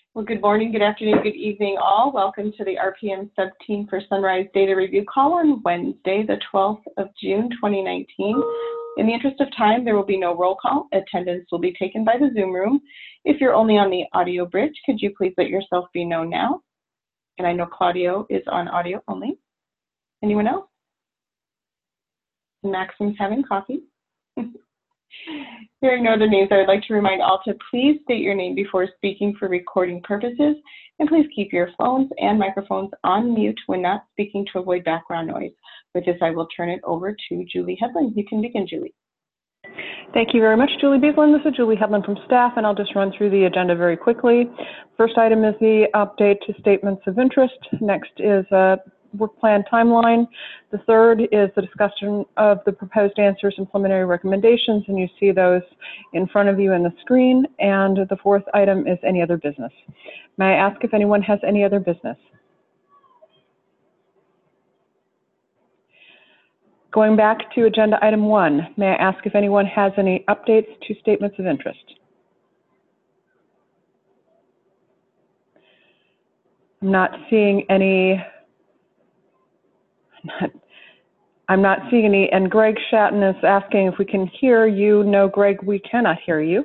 Well, good morning, good afternoon, good evening all. Welcome to the RPM Sub-Team for Sunrise Data Review call on Wednesday, the 12th of June, 2019. In the interest of time, there will be no roll call. Attendance will be taken by the Zoom room. If you're only on the audio bridge, could you please let yourself be known now? And I know Claudio is on audio only. Anyone else? Maxim's having coffee. Hearing no other names, I would like to remind all to please state your name before speaking for recording purposes, and please keep your phones and microphones on mute when not speaking to avoid background noise. With this, I will turn it over to Julie Hedlund. You can begin, Julie. Thank you very much, Julie Beaslin. This is Julie Hedlund from staff, and I'll just run through the agenda very quickly. First item is the update to statements of interest. Next is work plan timeline. The third is the discussion of the proposed answers and preliminary recommendations, and you see those in front of you in the screen. And the fourth item is any other business. May I ask if anyone has any other business? Going back to agenda item 1, may I ask if anyone has any updates to statements of interest? I'm not seeing any. I'm not seeing any, and Greg Shatton is asking if we can hear you. No, Greg, we cannot hear you.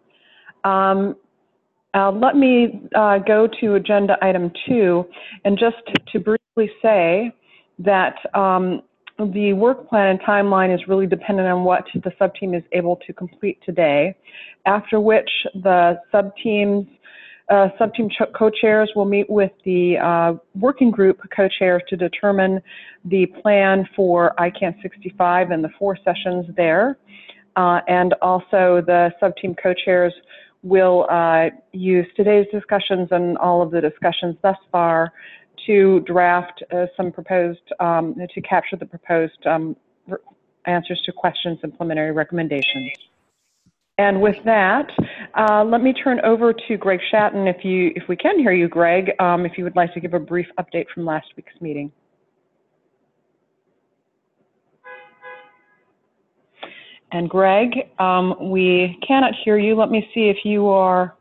Let me go to agenda item 2, and just to briefly say that the work plan and timeline is really dependent on what the sub-team is able to complete today, after which the sub-team co-chairs will meet with the working group co-chairs to determine the plan for ICANN 65 and the 4 sessions there. And also the sub-team co-chairs will use today's discussions and all of the discussions thus far to draft some proposed, to capture the proposed answers to questions and preliminary recommendations. And with that, let me turn over to Greg Shatton, if we can hear you, Greg, if you would like to give a brief update from last week's meeting. And Greg, we cannot hear you. Let me see if you are.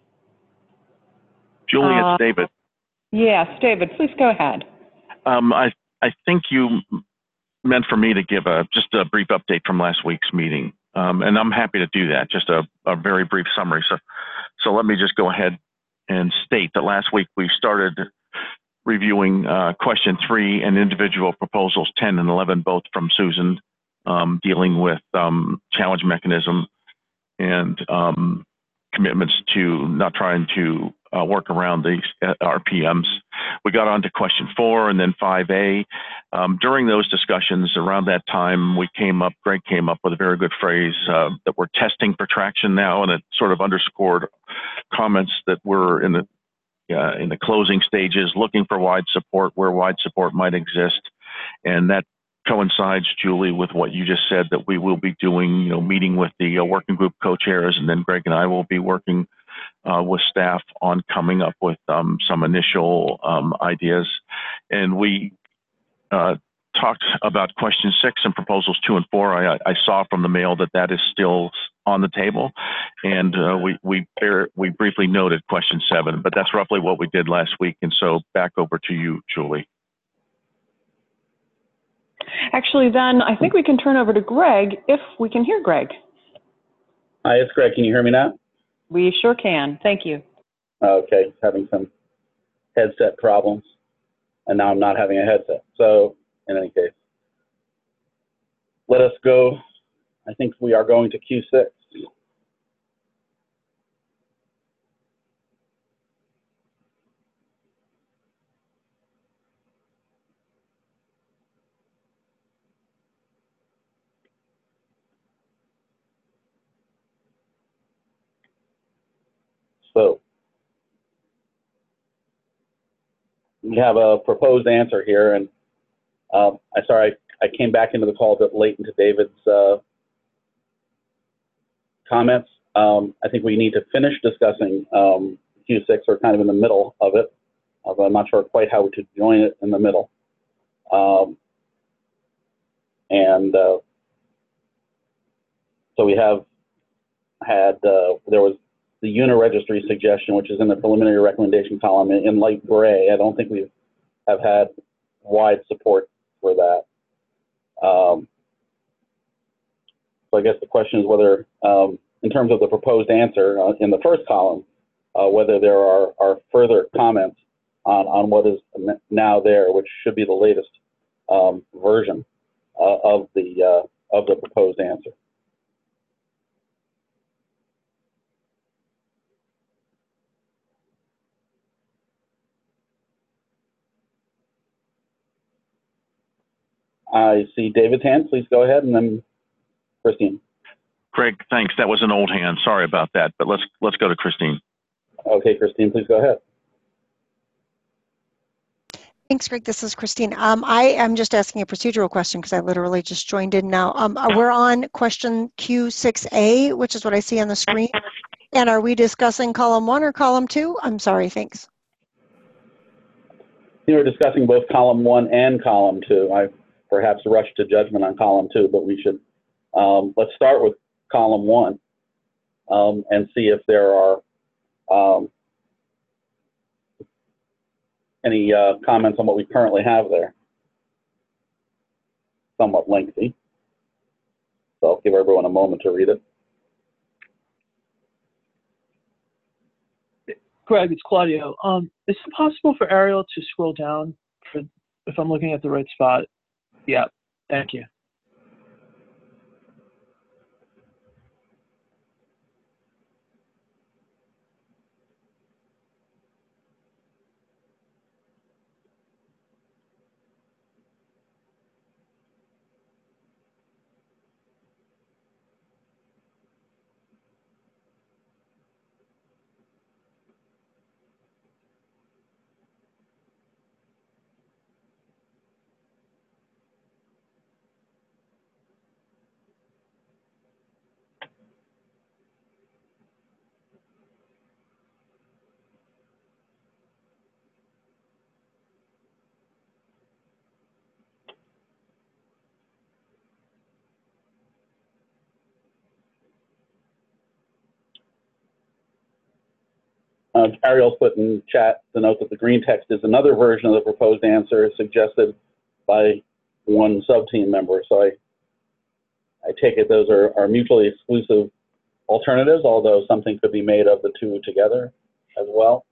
Julie, it's David. Yes, David, please go ahead. I think you meant for me to give just a brief update from last week's meeting. And I'm happy to do that, just a very brief summary. So let me just go ahead and state that last week we started reviewing question 3 and individual proposals 10 and 11, both from Susan, dealing with challenge mechanism and commitments to not trying to work around these RPMs. We got on to question 4 and then 5A. During those discussions around that time, Greg came up with a very good phrase that we're testing for traction now, and it sort of underscored comments that we're in the closing stages, looking for wide support where wide support might exist. And that coincides, Julie, with what you just said, that we will be doing, meeting with the working group co-chairs, and then Greg and I will be working with staff on coming up with some initial ideas. And we talked about question 6 and proposals 2 and 4. I saw from the mail that is still on the table, and we briefly noted question 7, but that's roughly what we did last week. And so back over to you, Julie. Actually, then I think we can turn over to Greg if we can hear Greg. Hi, it's Greg. Can you hear me now? We sure can. Thank you. Okay, having some headset problems, and now I'm not having a headset. So, in any case, let us go. I think we are going to Q6. So we have a proposed answer here, and I came back into the call a bit late into David's comments. I think we need to finish discussing Q6. We're kind of in the middle of it, but I'm not sure quite how we should join it in the middle. So we have had, there was the uniregistry suggestion, which is in the preliminary recommendation column in light gray. I don't think we have had wide support for that. So I guess the question is whether, in terms of the proposed answer in the first column, whether there are further comments on what is now there, which should be the latest version of the proposed answer. I see David's hand. Please go ahead, and then Christine. Craig, thanks. That was an old hand. Sorry about that, but let's go to Christine. Okay, Christine, please go ahead. Thanks, Greg. This is Christine. I am just asking a procedural question because I literally just joined in now. We're on question Q6A, which is what I see on the screen. And are we discussing column 1 or column 2? I'm sorry, thanks. We're discussing both column 1 and column 2. I perhaps rushed to judgment on column 2, but we should, let's start with column 1 and see if there are any comments on what we currently have there. Somewhat lengthy, so I'll give everyone a moment to read it. Greg, it's Claudio. Is it possible for Ariel to scroll down if I'm looking at the right spot? Yeah, thank you. Ariel's put in chat the note that the green text is another version of the proposed answer suggested by one sub-team member. So I take it those are mutually exclusive alternatives, although something could be made of the two together as well.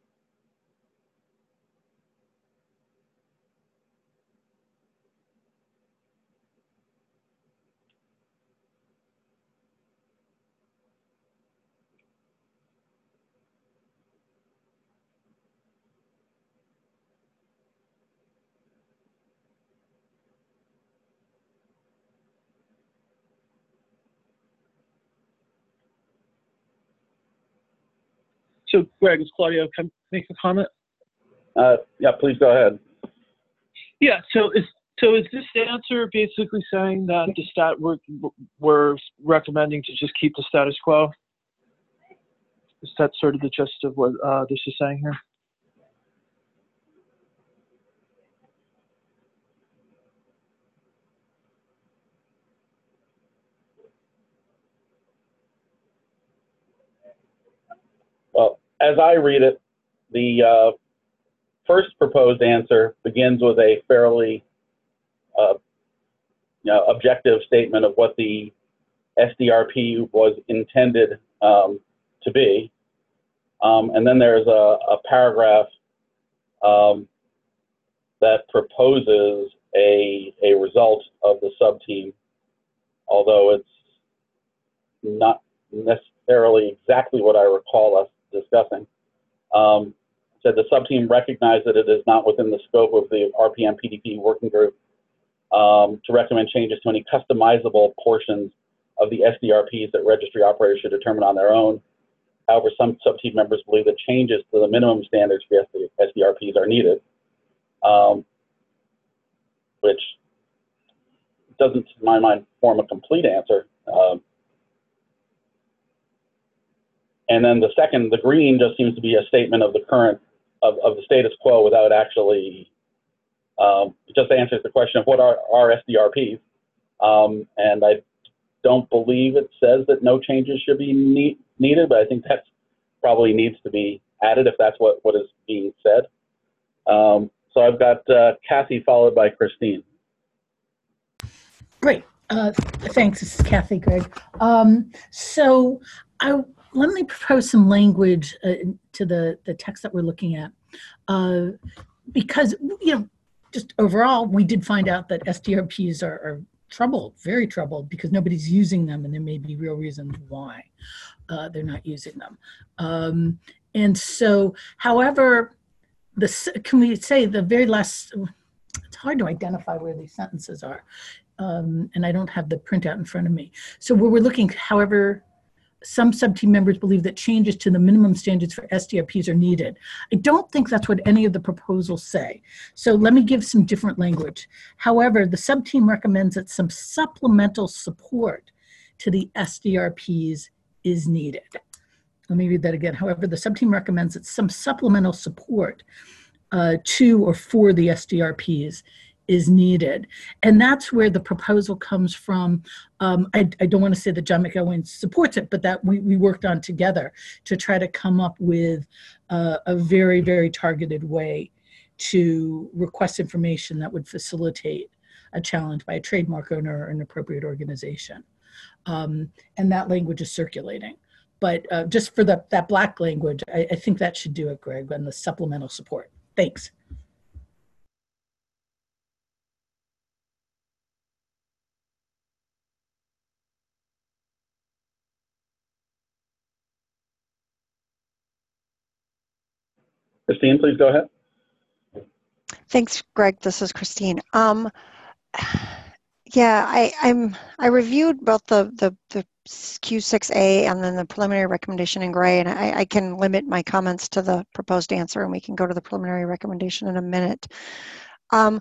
So, Greg, it's Claudio. Can I make a comment? Yeah, please go ahead. Yeah. So is this answer basically saying that we're recommending to just keep the status quo? Is that sort of the gist of what this is saying here? Well, as I read it, the first proposed answer begins with a fairly objective statement of what the SDRP was intended to be. And then there's a paragraph that proposes a result of the sub-team, although it's not necessarily exactly what I recall us discussing. Said the sub-team recognized that it is not within the scope of the RPM PDP working group to recommend changes to any customizable portions of the SDRPs that registry operators should determine on their own. However, some sub-team members believe that changes to the minimum standards for SDRPs are needed, which doesn't, in my mind, form a complete answer. And then the second, the green, just seems to be a statement of the current, of the status quo without actually, it just answers the question of what are SDRPs. And I don't believe it says that no changes should be needed, but I think that's probably needs to be added if that's what is being said. So I've got Kathy followed by Christine. Great. Thanks. This is Kathy, Greg. So let me propose some language to the text that we're looking at. Because, just overall, we did find out that SDRPs are troubled, very troubled, because nobody's using them, and there may be real reasons why they're not using them. And so, however, can we say the very last, it's hard to identify where these sentences are, and I don't have the printout in front of me. So where we're looking, however, some sub-team members believe that changes to the minimum standards for SDRPs are needed. I don't think that's what any of the proposals say. So let me give some different language. However, the sub-team recommends that some supplemental support to the SDRPs is needed. Let me read that again. However, the sub-team recommends that some supplemental support to or for the SDRPs is needed. And that's where the proposal comes from. I don't want to say that John McElwain supports it, but that we worked on together to try to come up with a very, very targeted way to request information that would facilitate a challenge by a trademark owner or an appropriate organization. And that language is circulating. But just for that black language, I think that should do it, Greg, and the supplemental support. Thanks. Christine, please go ahead. Thanks, Greg. This is Christine. Yeah, I reviewed both the Q6A and then the preliminary recommendation in gray, and I can limit my comments to the proposed answer, and we can go to the preliminary recommendation in a minute. I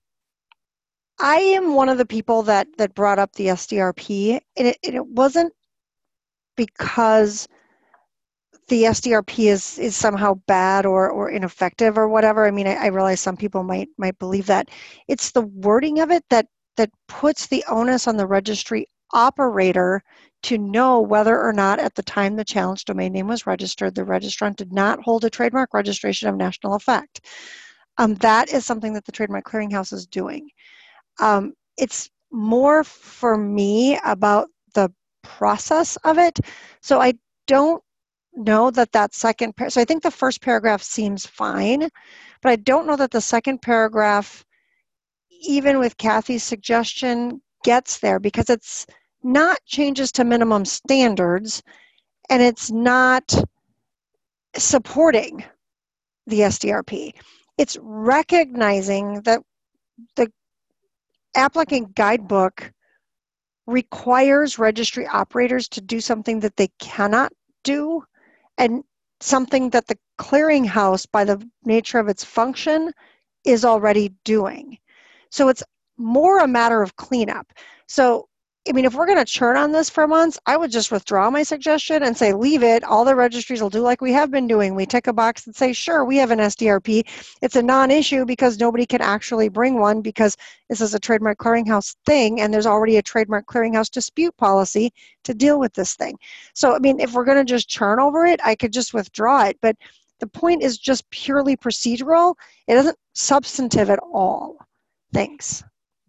am one of the people that brought up the SDRP, and it wasn't because the SDRP is somehow bad or ineffective or whatever. I mean, I realize some people might believe that. It's the wording of it that puts the onus on the registry operator to know whether or not at the time the challenge domain name was registered, the registrant did not hold a trademark registration of national effect. That is something that the Trademark Clearinghouse is doing. It's more for me about the process of it. So I don't know that second, so I think the first paragraph seems fine, but I don't know that the second paragraph, even with Kathy's suggestion, gets there, because it's not changes to minimum standards and it's not supporting the SDRP. It's recognizing that the applicant guidebook requires registry operators to do something that they cannot do, and something that the clearinghouse, by the nature of its function, is already doing. So it's more a matter of cleanup. So, I mean, if we're going to churn on this for months, I would just withdraw my suggestion and say, leave it. All the registries will do like we have been doing. We tick a box and say, sure, we have an SDRP. It's a non-issue because nobody can actually bring one because this is a Trademark Clearinghouse thing, and there's already a Trademark Clearinghouse dispute policy to deal with this thing. So, I mean, if we're going to just churn over it, I could just withdraw it. But the point is just purely procedural. It isn't substantive at all. Thanks.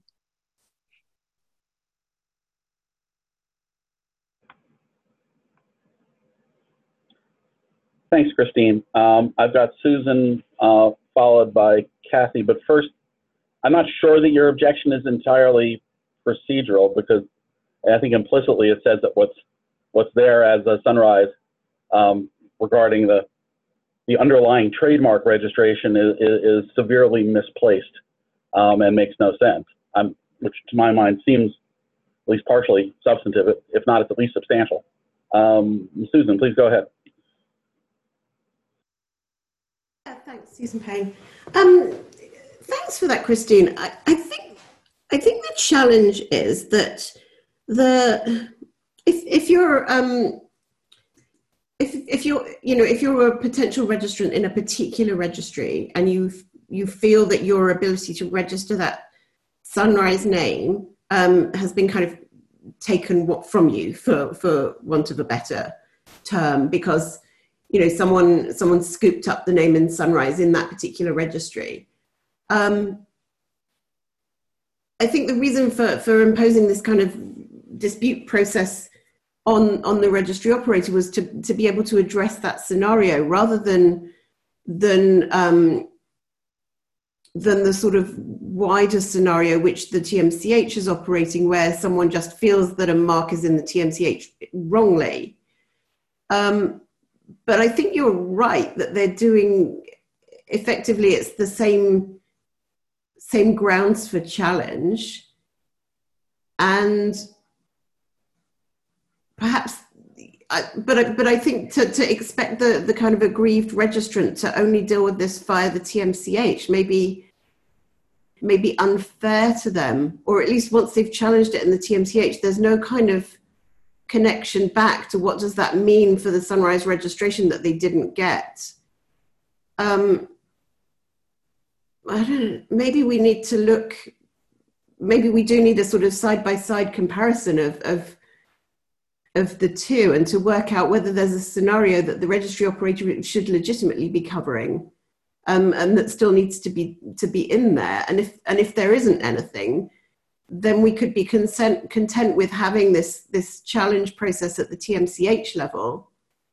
Thanks, Christine. I've got Susan followed by Kathy, but first, I'm not sure that your objection is entirely procedural, because I think implicitly it says that what's there as a Sunrise regarding the underlying trademark registration is severely misplaced and makes no sense, which to my mind seems at least partially substantive, if not at least substantial. Susan, please go ahead. Thanks, Susan Payne. Thanks for that, Christine. I think the challenge is that if you're a potential registrant in a particular registry and you feel that your ability to register that Sunrise name has been kind of taken from you, for want of a better term, because you know, someone scooped up the name in Sunrise in that particular registry. I think the reason for imposing this kind of dispute process on the registry operator was to be able to address that scenario rather than the sort of wider scenario which the TMCH is operating, where someone just feels that a mark is in the TMCH wrongly. But I think you're right that they're doing, effectively, it's the same grounds for challenge. And perhaps, but I think to expect the kind of aggrieved registrant to only deal with this via the TMCH may be unfair to them, or at least once they've challenged it in the TMCH, there's no kind of connection back to what does that mean for the Sunrise registration that they didn't get. I don't know, maybe we need to look, maybe we do need a sort of side-by-side comparison of the two, and to work out whether there's a scenario that the registry operator should legitimately be covering, and that still needs to be in there. And if there isn't anything, then we could be content with having this challenge process at the TMCH level,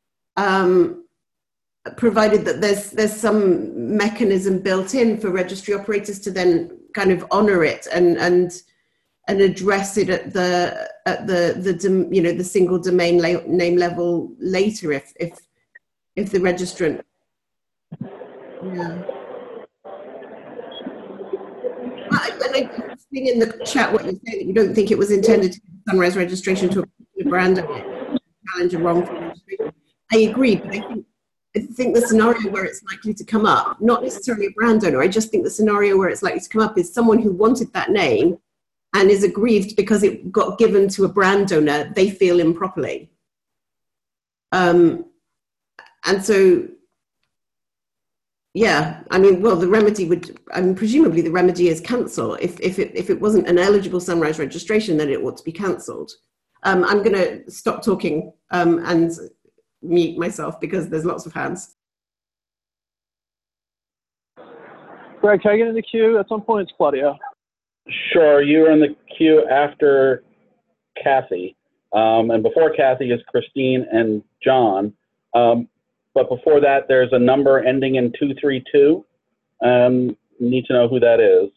provided that there's some mechanism built in for registry operators to then kind of honor it and address it at the you know, the single domain name level later if the registrant. Yeah. And I'm seeing in the chat what you say, that you don't think it was intended to be Sunrise registration to a particular brand challenge a wrongful registration. I agree, but I think the scenario where it's likely to come up, not necessarily a brand owner, I just think the scenario where it's likely to come up is someone who wanted that name and is aggrieved because it got given to a brand owner they feel improperly. And so, yeah, I mean, well, the remedy would, I mean, presumably the remedy is cancel. If it wasn't an eligible Sunrise registration, then it ought to be cancelled. I'm going to stop talking and mute myself because there's lots of hands. Greg, can I get in the queue? At some point, it's Claudia. Sure, you're in the queue after Kathy. And before Kathy is Christine and John. But before that, there's a number ending in 232. Need to know who that is.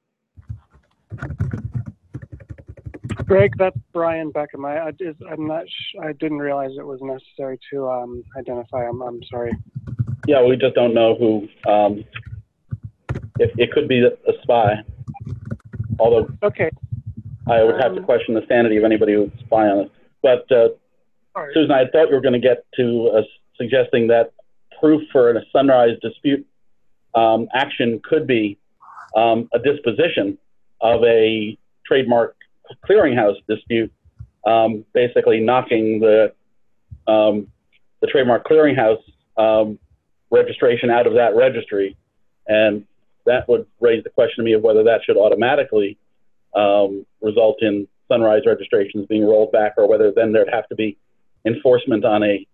Greg, that's Brian Beckham. I'm not. I didn't realize it was necessary to identify him. I'm sorry. Yeah, we just don't know who. It could be a spy. Although, okay, I would have to question the sanity of anybody who would spy on us. But right. Susan, I thought you were going to get to suggesting that proof for a Sunrise dispute action could be a disposition of a trademark clearinghouse dispute, basically knocking the trademark clearinghouse registration out of that registry. And that would raise the question to me of whether that should automatically result in Sunrise registrations being rolled back, or whether then there'd have to be enforcement on a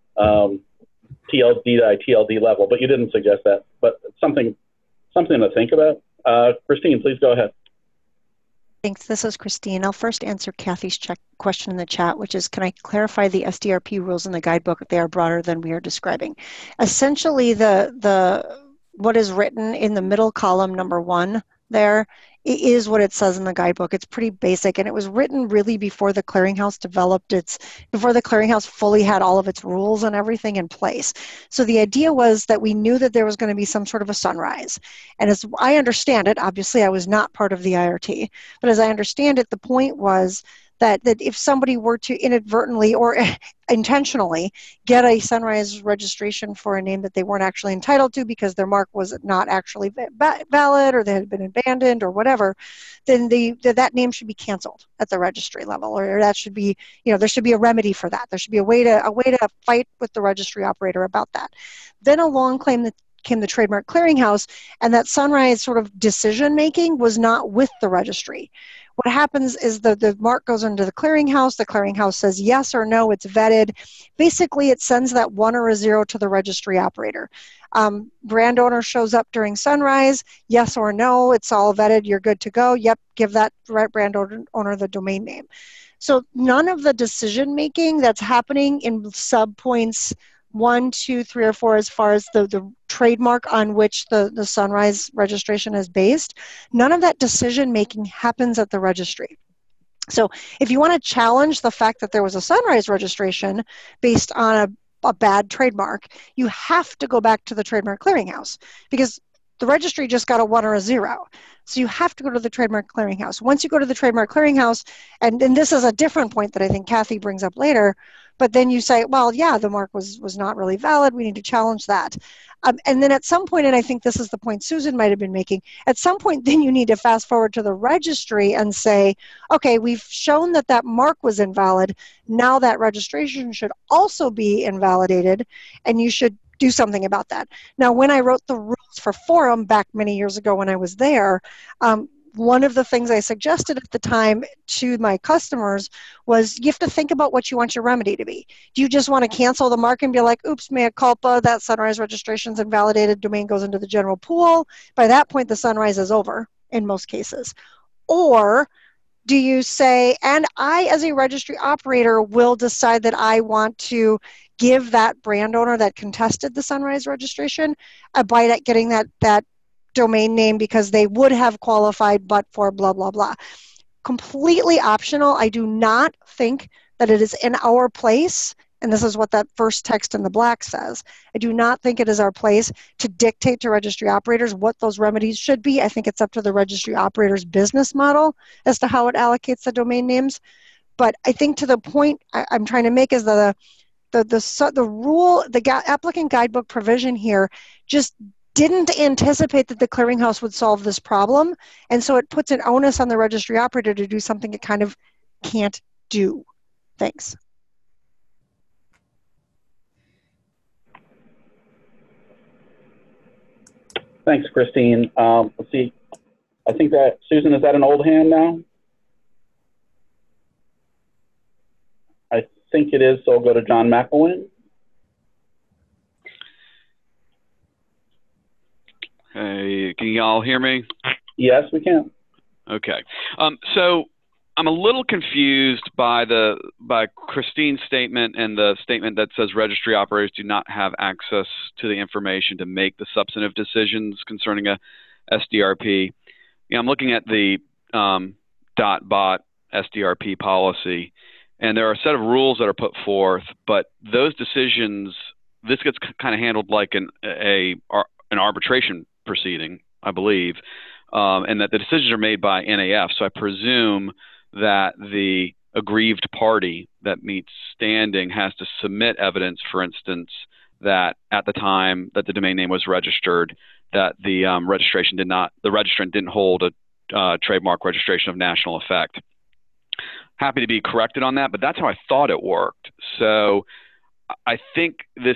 TLD level. But you didn't suggest that. But something to think about. Christine, please go ahead. Thanks. This is Christine. I'll first answer Kathy's question in the chat, which is, can I clarify the SDRP rules in the guidebook? They are broader than we are describing. Essentially, what is written in the middle column, number 1 there, it is what it says in the guidebook. It's pretty basic, and it was written really before the clearinghouse before the clearinghouse fully had all of its rules and everything in place. So the idea was that we knew that there was going to be some sort of a Sunrise. And as I understand it, obviously I was not part of the IRT, but as I understand it, the point was that if somebody were to inadvertently or intentionally get a Sunrise registration for a name that they weren't actually entitled to because their mark was not actually valid, or they had been abandoned or whatever, then that name should be canceled at the registry level, or that should be, there should be a remedy for that. There should be a way to fight with the registry operator about that. Then along came the Trademark Clearinghouse, and that Sunrise sort of decision making was not with the registry. What happens is the mark goes into the clearinghouse. The clearinghouse says yes or no, it's vetted. Basically, it sends that 1 or a 0 to the registry operator. Brand owner shows up during Sunrise, yes or no, it's all vetted, you're good to go. Yep, give that brand owner the domain name. So none of the decision making that's happening in sub-points 1, 2, 3, or 4 as far as the trademark on which the Sunrise registration is based, none of that decision making happens at the registry. So if you want to challenge the fact that there was a Sunrise registration based on a bad trademark, you have to go back to the Trademark Clearinghouse because the registry just got a 1 or a 0. So you have to go to the Trademark Clearinghouse. Once you go to the Trademark Clearinghouse, and this is a different point that I think Kathy brings up later, but then you say, well, yeah, the mark was not really valid. We need to challenge that. And then at some point, and I think this is the point Susan might have been making, at some point then you need to fast forward to the registry and say, okay, we've shown that that mark was invalid. Now that registration should also be invalidated, and you should do something about that. Now, when I wrote the rules for Forum back many years ago when I was there, one of the things I suggested at the time to my customers was you have to think about what you want your remedy to be. Do you just want to cancel the mark and be like, oops, mea culpa, that Sunrise registration's invalidated, domain goes into the general pool? By that point, the Sunrise is over in most cases. Or do you say, and I as a registry operator will decide that I want to give that brand owner that contested the Sunrise registration a bite at getting that domain name because they would have qualified but for blah, blah, blah. Completely optional. I do not think that it is in our place, and this is what that first text in the black says. I do not think it is our place to dictate to registry operators what those remedies should be. I think it's up to the registry operator's business model as to how it allocates the domain names. But I think to the point I'm trying to make is the rule, the applicant guidebook provision here just didn't anticipate that the clearinghouse would solve this problem. And so it puts an onus on the registry operator to do something it kind of can't do. Thanks. Thanks, Christine. Let's see. I think that, Susan, is that an old hand now? I think it is, so I'll go to John McElwain. Hey, can y'all hear me? Yes, we can. Okay. So I'm a little confused by Christine's statement and the statement that says registry operators do not have access to the information to make the substantive decisions concerning a SDRP. You know, I'm looking at the .bot SDRP policy, and there are a set of rules that are put forth, but those decisions, this gets kind of handled like an arbitration proceeding, I believe, and that the decisions are made by NAF. So I presume that the aggrieved party that meets standing has to submit evidence, for instance, that at the time that the domain name was registered, that the registrant didn't hold a trademark registration of national effect. Happy to be corrected on that, but that's how I thought it worked. So I think this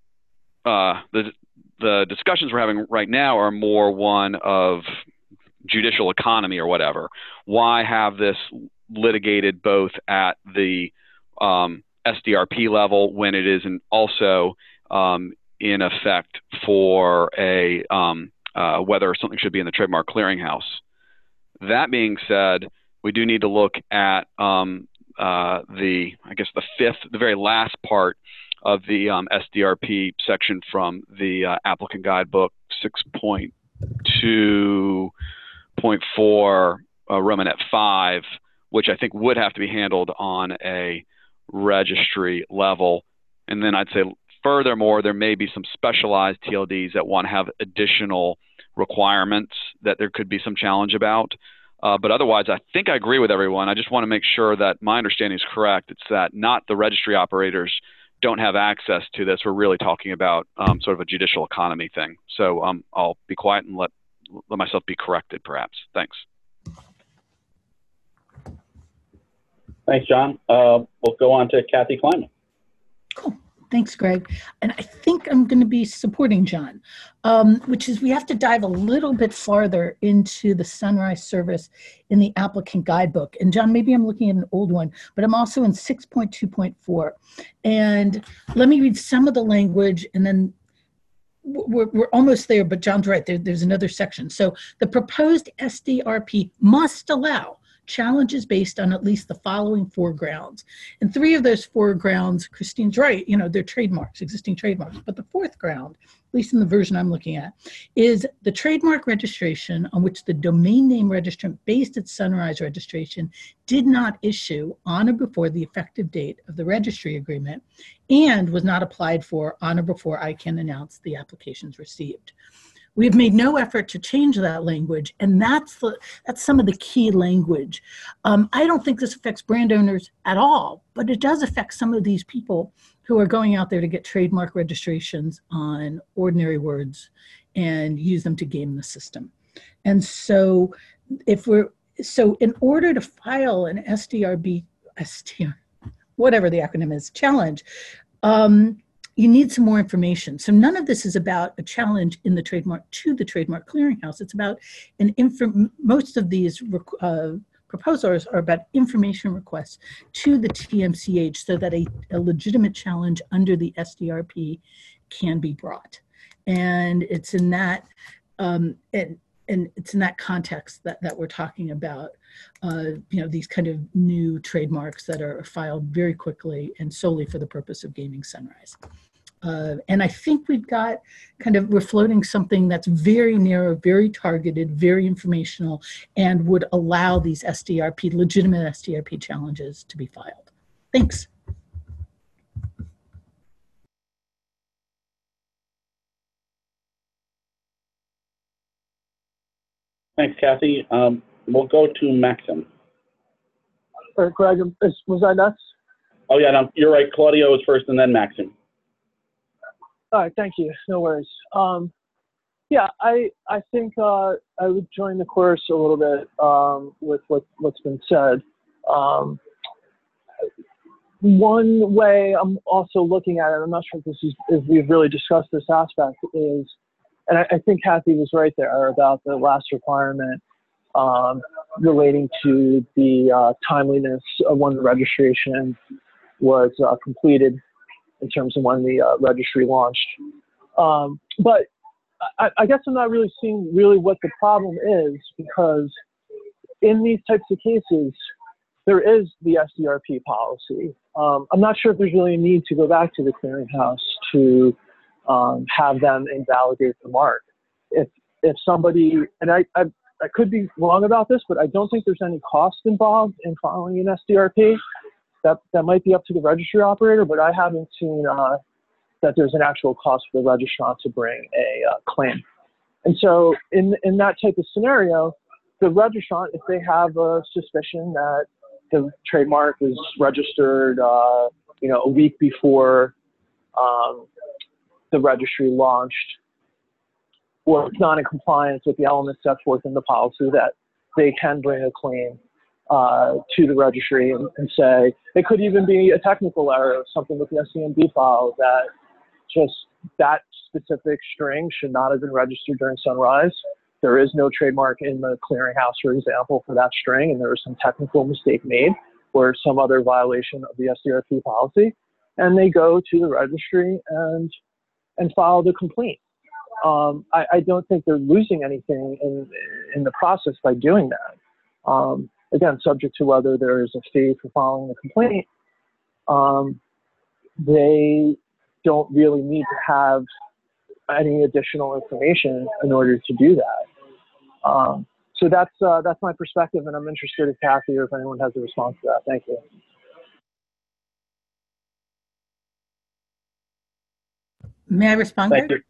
the discussions we're having right now are more one of judicial economy or whatever. Why have this litigated both at the SDRP level when it isn't also in effect for a whether something should be in the trademark clearinghouse? That being said, we do need to look at the very last part of the SDRP section from the applicant guidebook 6.2.4 Romanet 5, which I think would have to be handled on a registry level. And then I'd say furthermore, there may be some specialized TLDs that want to have additional requirements that there could be some challenge about. But otherwise, I think I agree with everyone. I just want to make sure that my understanding is correct. It's that not the registry operators don't have access to this. We're really talking about sort of a judicial economy thing. So I'll be quiet and let myself be corrected, perhaps. Thanks. Thanks, John. We'll go on to Kathy Kleiman. Cool. Thanks, Greg. And I think I'm going to be supporting John, which is we have to dive a little bit farther into the Sunrise service in the applicant guidebook. And John, maybe I'm looking at an old one, but I'm also in 6.2.4. And let me read some of the language, and then we're almost there, but John's right, there's another section. So the proposed SDRP must allow challenges based on at least the following 4 grounds. And 3 of those 4 grounds, Christine's right, they're trademarks, existing trademarks. But the 4th ground, at least in the version I'm looking at, is the trademark registration on which the domain name registrant based its Sunrise registration did not issue on or before the effective date of the registry agreement and was not applied for on or before ICANN announced the applications received. We have made no effort to change that language, and that's some of the key language. I don't think this affects brand owners at all, but it does affect some of these people who are going out there to get trademark registrations on ordinary words and use them to game the system. And so in order to file an whatever the acronym is, challenge, you need some more information. So none of this is about a challenge in the trademark to the Trademark Clearinghouse. It's about most of these proposals are about information requests to the TMCH so that a legitimate challenge under the SDRP can be brought. And it's in that and it's in that context that we're talking about, these kind of new trademarks that are filed very quickly and solely for the purpose of gaming Sunrise. And I think we're floating something that's very narrow, very targeted, very informational, and would allow these legitimate SDRP challenges to be filed. Thanks. Thanks, Kathy. We'll go to Maxim. Greg, was I next? Oh, yeah, no, you're right. Claudio was first and then Maxim. All right, thank you. No worries. Yeah, I think I would join the chorus a little bit with what's been said. One way I'm also looking at it, I'm not sure if we've really discussed this aspect, is, and I think Kathy was right there about the last requirement relating to the timeliness of when the registration was completed in terms of when the registry launched. But I guess I'm not really seeing what the problem is, because in these types of cases, there is the SDRP policy. I'm not sure if there's really a need to go back to the clearinghouse to have them invalidate the mark. If somebody, and I could be wrong about this, but I don't think there's any cost involved in filing an SDRP. That might be up to the registry operator, but I haven't seen that there's an actual cost for the registrant to bring a claim. And so in that type of scenario, the registrant, if they have a suspicion that the trademark is registered, a week before the registry launched, or it's not in compliance with the elements set forth in the policy, that they can bring a claim to the registry and say, it could even be a technical error, something with the SCMB file, that just that specific string should not have been registered during Sunrise. There is no trademark in the clearinghouse, for example, for that string, and there was some technical mistake made or some other violation of the SDRP policy, and they go to the registry and file the complaint. I don't think they're losing anything in the process by doing that. Again, subject to whether there is a fee for filing the complaint, they don't really need to have any additional information in order to do that. So that's my perspective, and I'm interested if Kathy or if anyone has a response to that. Thank you. May I respond? Thank you.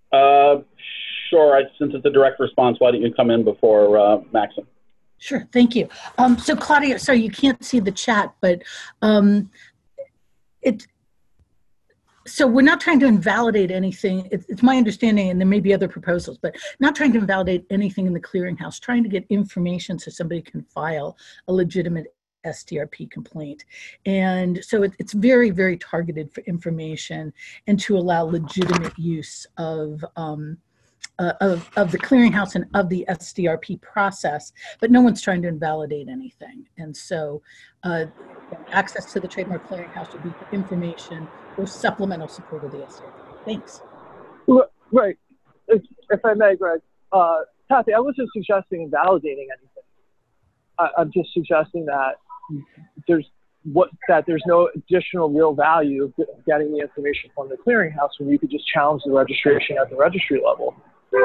Sure. Since it's a direct response, why don't you come in before Maxim? Sure, thank you. So Claudia, sorry, you can't see the chat, but so we're not trying to invalidate anything. It's my understanding, and there may be other proposals, but not trying to invalidate anything in the clearinghouse, trying to get information so somebody can file a legitimate STRP complaint. And so it's very, very targeted for information and to allow legitimate use of the clearinghouse and of the STRP process, but no one's trying to invalidate anything. And so access to the trademark clearinghouse would be for information or supplemental support of the STRP. Thanks. Right. If I may, Greg, Kathy, I wasn't suggesting invalidating anything. I'm just suggesting that there's no additional real value of getting the information from the clearinghouse when you could just challenge the registration at the registry level.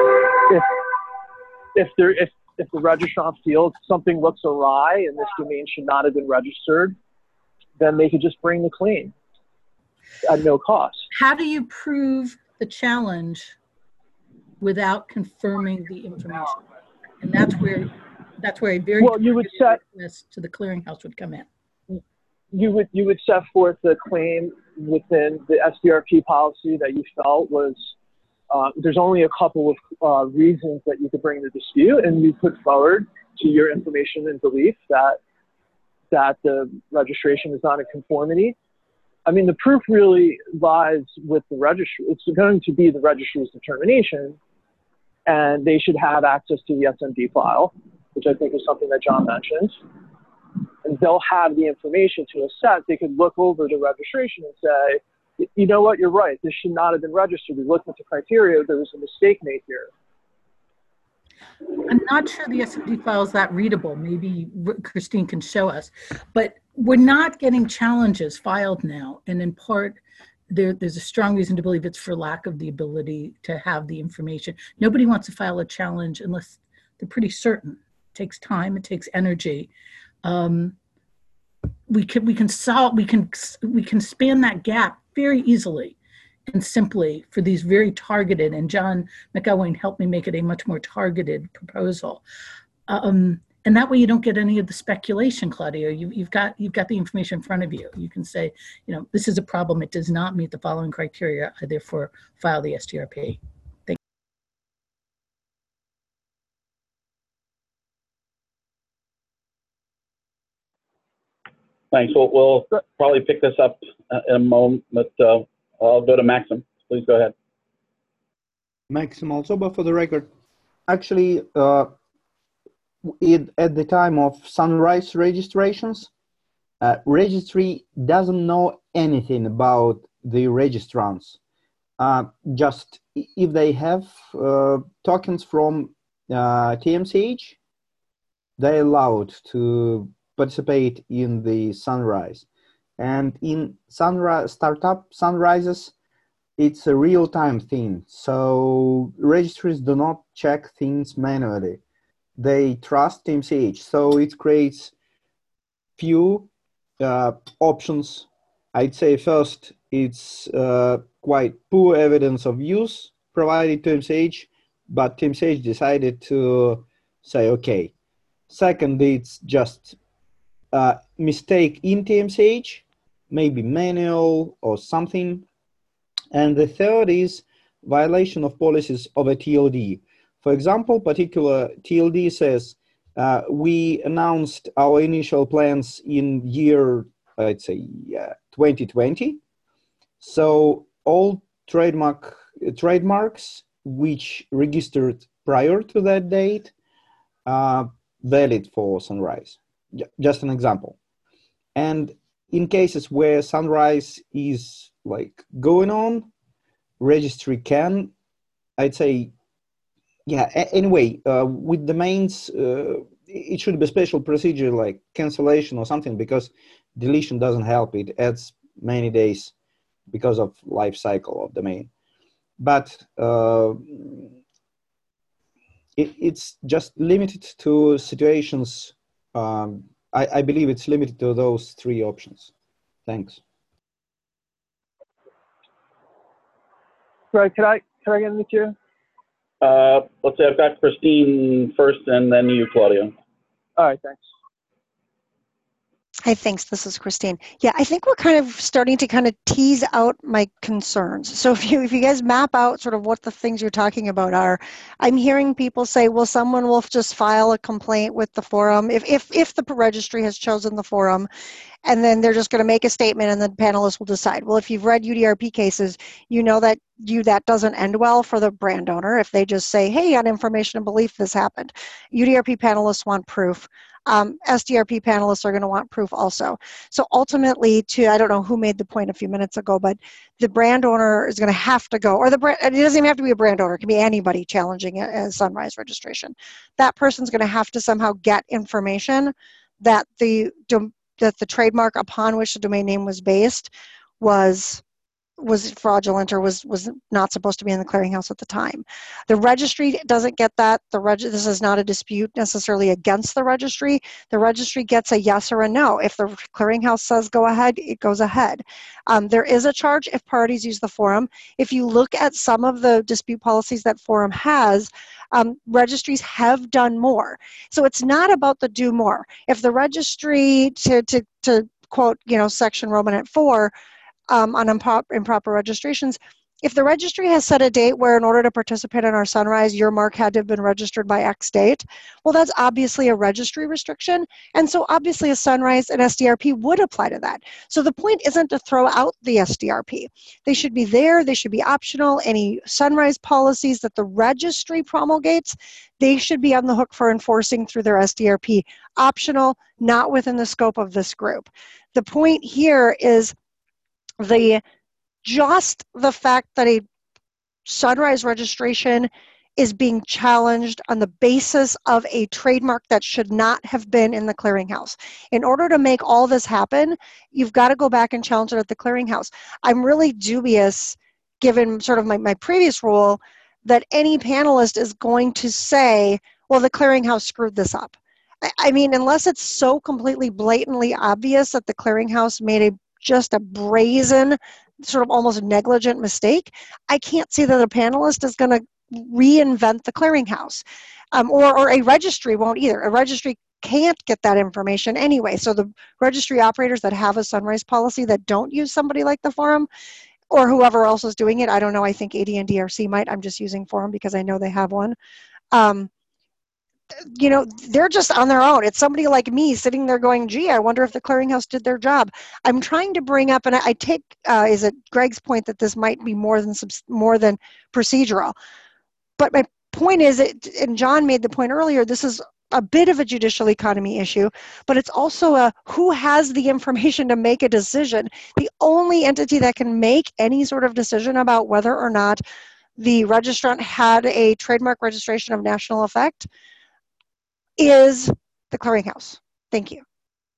If the registrant feels something looks awry and this domain should not have been registered, then they could just bring the claim at no cost. How do you prove the challenge without confirming the information? And that's where a very you would set to the clearinghouse would come in. You would set forth the claim within the SDRP policy that you felt was there's only a couple of reasons that you could bring the dispute, and you put forward to your information and belief that the registration is not in conformity. I mean, the proof really lies with the registry. It's going to be the registry's determination, and they should have access to the SMD file, which I think is something that John mentioned. And they'll have the information to assess. They could look over the registration and say, you know what, you're right. This should not have been registered. We looked at the criteria. There was a mistake made here. I'm not sure the SMD file is that readable. Maybe Christine can show us. But we're not getting challenges filed now. And in part, there's a strong reason to believe it's for lack of the ability to have the information. Nobody wants to file a challenge unless they're pretty certain. It takes time. It takes energy. We can span that gap very easily and simply for these very targeted, and John McElwain helped me make it a much more targeted proposal. And that way you don't get any of the speculation, Claudio. You've got the information in front of you. You can say, this is a problem. It does not meet the following criteria. I therefore file the STRP. Thank you. Thanks. We'll probably pick this up in a moment, but I'll go to Maxim. Please go ahead. Maxim Alsoba for the record. Actually, at the time of Sunrise registrations, registry doesn't know anything about the registrants. Just if they have tokens from TMCH, they're allowed to participate in the Sunrise. And in startup Sunrises, it's a real-time thing. So registries do not check things manually. They trust TMCH. So it creates few options. I'd say first, it's quite poor evidence of use provided to TMCH, but TMCH decided to say, okay. Second, it's just a mistake in TMCH, maybe manual or something. And the third is violation of policies of a TLD. For example, particular TLD says, we announced our initial plans in year, I'd say, 2020. So all trademarks which registered prior to that date are valid for Sunrise. Just an example. And in cases where Sunrise is like going on, registry can, I'd say, anyway, with domains, it should be a special procedure like cancellation or something, because deletion doesn't help. It adds many days because of life cycle of domain. But it's just limited to situations. I believe it's limited to those three options. Thanks. Greg, can I get in the queue? Let's say I've got Christine first and then you, Claudio. All right, thanks. Hi, thanks. This is Christine. Yeah, I think we're kind of starting to kind of tease out my concerns. So if you guys map out sort of what the things you're talking about are, I'm hearing people say, well, someone will just file a complaint with the forum if the registry has chosen the forum, and then they're just going to make a statement and the panelists will decide. Well, if you've read UDRP cases, you know that that doesn't end well for the brand owner if they just say, hey, on information and belief, this happened. UDRP panelists want proof. SDRP panelists are going to want proof also. So ultimately, I don't know who made the point a few minutes ago, but the brand owner is going to have to go, or it doesn't even have to be a brand owner, it can be anybody challenging a Sunrise registration. That person's going to have to somehow get information that the trademark upon which the domain name was based was fraudulent or was not supposed to be in the clearinghouse at the time. The registry doesn't get that. This is not a dispute necessarily against the registry. The registry gets a yes or a no. If the clearinghouse says go ahead, it goes ahead. There is a charge if parties use the forum. If you look at some of the dispute policies that forum has, registries have done more. So it's not about the do more. If the registry, to quote, section Romanet 4, on improper registrations, if the registry has set a date where in order to participate in our Sunrise, your mark had to have been registered by X date, well, that's obviously a registry restriction. And so obviously a Sunrise and SDRP would apply to that. So the point isn't to throw out the SDRP. They should be there. They should be optional. Any Sunrise policies that the registry promulgates, they should be on the hook for enforcing through their SDRP. Optional, not within the scope of this group. The point here is just the fact that a Sunrise registration is being challenged on the basis of a trademark that should not have been in the clearinghouse. In order to make all this happen, you've got to go back and challenge it at the clearinghouse. I'm really dubious, given sort of my previous rule, that any panelist is going to say, well, the clearinghouse screwed this up. I mean, unless it's so completely blatantly obvious that the clearinghouse made just a brazen, sort of almost negligent mistake, I can't see that a panelist is going to reinvent the clearinghouse. Or a registry won't either. A registry can't get that information anyway. So the registry operators that have a Sunrise policy that don't use somebody like the forum, or whoever else is doing it, I don't know, I think AD and DRC might. I'm just using forum because I know they have one. They're just on their own. It's somebody like me sitting there going, gee, I wonder if the clearinghouse did their job. I'm trying to bring up, and I take, is it Greg's point that this might be more than procedural. But my point is, and John made the point earlier, this is a bit of a judicial economy issue, but it's also who has the information to make a decision. The only entity that can make any sort of decision about whether or not the registrant had a trademark registration of national effect is the clearinghouse. Thank you.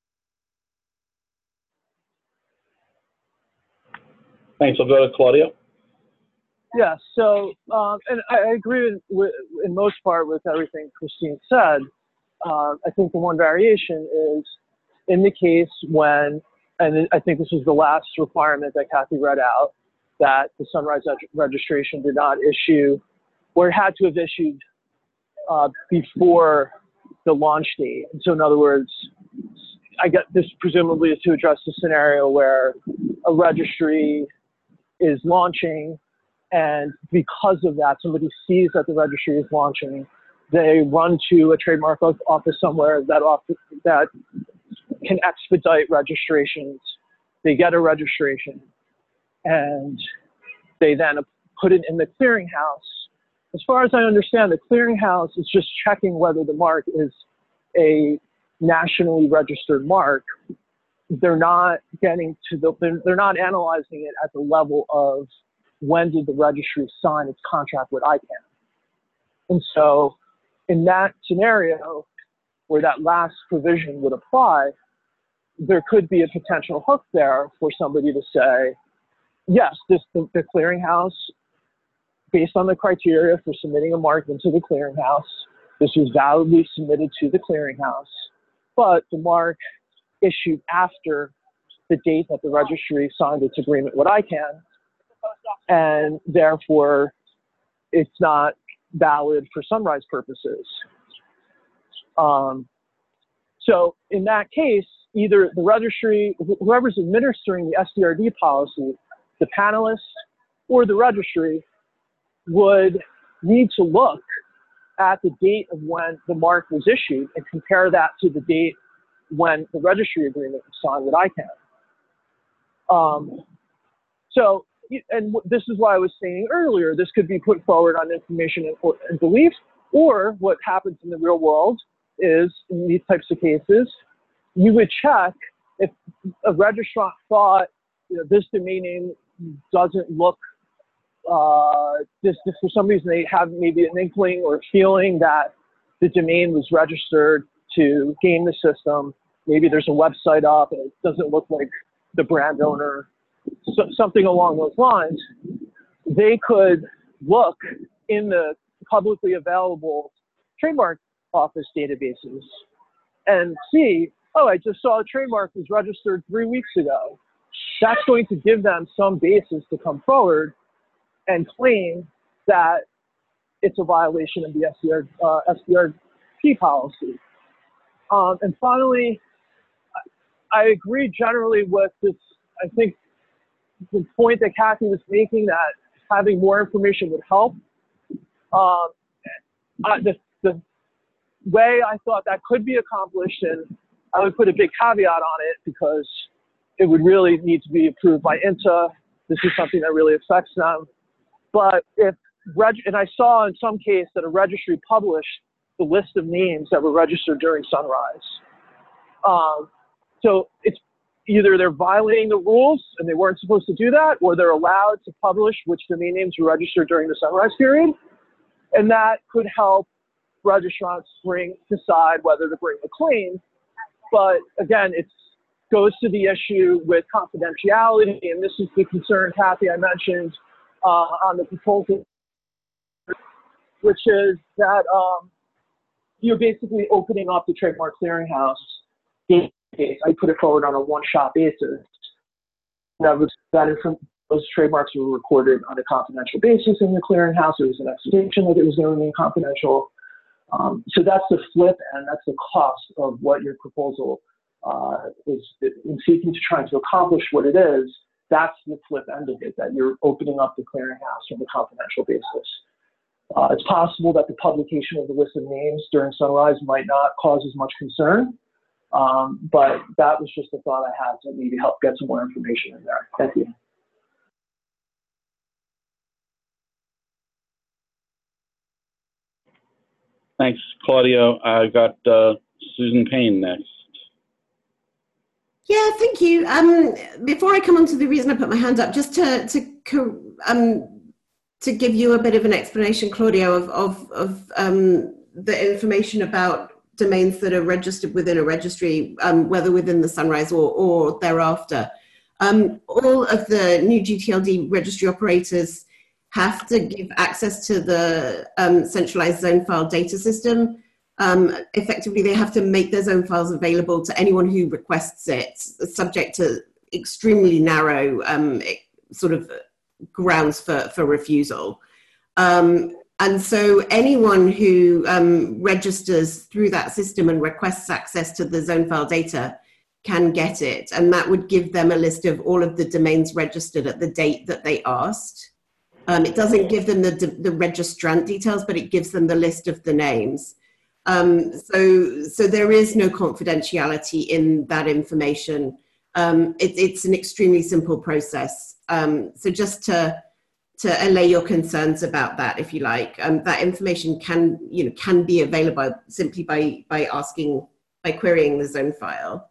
Thanks. We'll go to Claudio. Yeah, so, and I agree in most part with everything Christine said. I think the one variation is in the case when, and I think this was the last requirement that Kathy read out, that the Sunrise registration did not issue, or it had to have issued before the launch date. And so in other words, I get this presumably is to address the scenario where a registry is launching, and because of that, somebody sees that the registry is launching, they run to a trademark office somewhere that can expedite registrations. They get a registration, and they then put it in the clearinghouse. As far as I understand, the clearinghouse is just checking whether the mark is a nationally registered mark. They're not getting to they're not analyzing it at the level of when did the registry sign its contract with ICANN. And so in that scenario where that last provision would apply, there could be a potential hook there for somebody to say, yes, the clearinghouse, based on the criteria for submitting a mark into the clearinghouse, this was validly submitted to the clearinghouse, but the mark issued after the date that the registry signed its agreement with ICANN, and therefore it's not valid for Sunrise purposes. So in that case, either the registry, whoever's administering the SDRD policy, the panelists or the registry, would need to look at the date of when the mark was issued and compare that to the date when the registry agreement was signed with ICANN. So, and this is why I was saying earlier, this could be put forward on information and belief, or what happens in the real world is, in these types of cases, you would check if a registrant thought, this domain name doesn't look, this for some reason they have maybe an inkling or a feeling that the domain was registered to game the system. Maybe there's a website up and it doesn't look like the brand owner, so, something along those lines. They could look in the publicly available trademark office databases and see, oh, I just saw a trademark was registered 3 weeks ago. That's going to give them some basis to come forward and claim that it's a violation of the SDRP policy. And finally, I agree generally with this, I think the point that Kathy was making, that having more information would help. The way I thought that could be accomplished, and I would put a big caveat on it because it would really need to be approved by INTA. This is something that really affects them. But if, and I saw in some case that a registry published the list of names that were registered during Sunrise. So it's either they're violating the rules and they weren't supposed to do that, or they're allowed to publish which domain names were registered during the Sunrise period. And that could help registrants decide whether to bring a claim. But again, it goes to the issue with confidentiality, and this is the concern, Kathy, I mentioned on the proposal, which is that you're basically opening up the Trademark Clearinghouse database. I put it forward on a one-shot basis. Those trademarks were recorded on a confidential basis in the clearinghouse. There was an expectation that it was going to remain confidential. So that's the flip, and that's the cost of what your proposal is in seeking to try to accomplish what it is. That's the flip end of it, that you're opening up the clearinghouse on a confidential basis. It's possible that the publication of the list of names during Sunrise might not cause as much concern, but that was just a thought I had to maybe help get some more information in there. Thank you. Thanks, Claudio. I've got Susan Payne next. Yeah, thank you. Before I come on to the reason I put my hand up, just to give you a bit of an explanation, Claudio, of the information about domains that are registered within a registry, whether within the Sunrise or thereafter. All of the new GTLD registry operators have to give access to the centralized zone file data system. Effectively, they have to make their zone files available to anyone who requests it, subject to extremely narrow sort of grounds for refusal. And so anyone who registers through that system and requests access to the zone file data can get it. And that would give them a list of all of the domains registered at the date that they asked. It doesn't give them the registrant details, but it gives them the list of the names. So there is no confidentiality in that information. It's an extremely simple process. So just to allay your concerns about that, if you like, that information can be available simply by querying the zone file.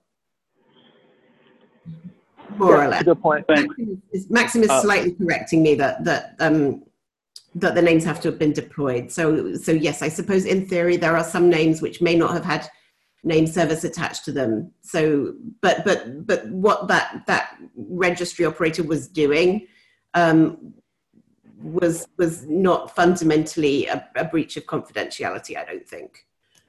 More or less. Good point. Maxim is slightly correcting me that the names have to have been deployed. So yes, I suppose in theory there are some names which may not have had name service attached to them. So, but what that registry operator was doing was not fundamentally a breach of confidentiality, I don't think.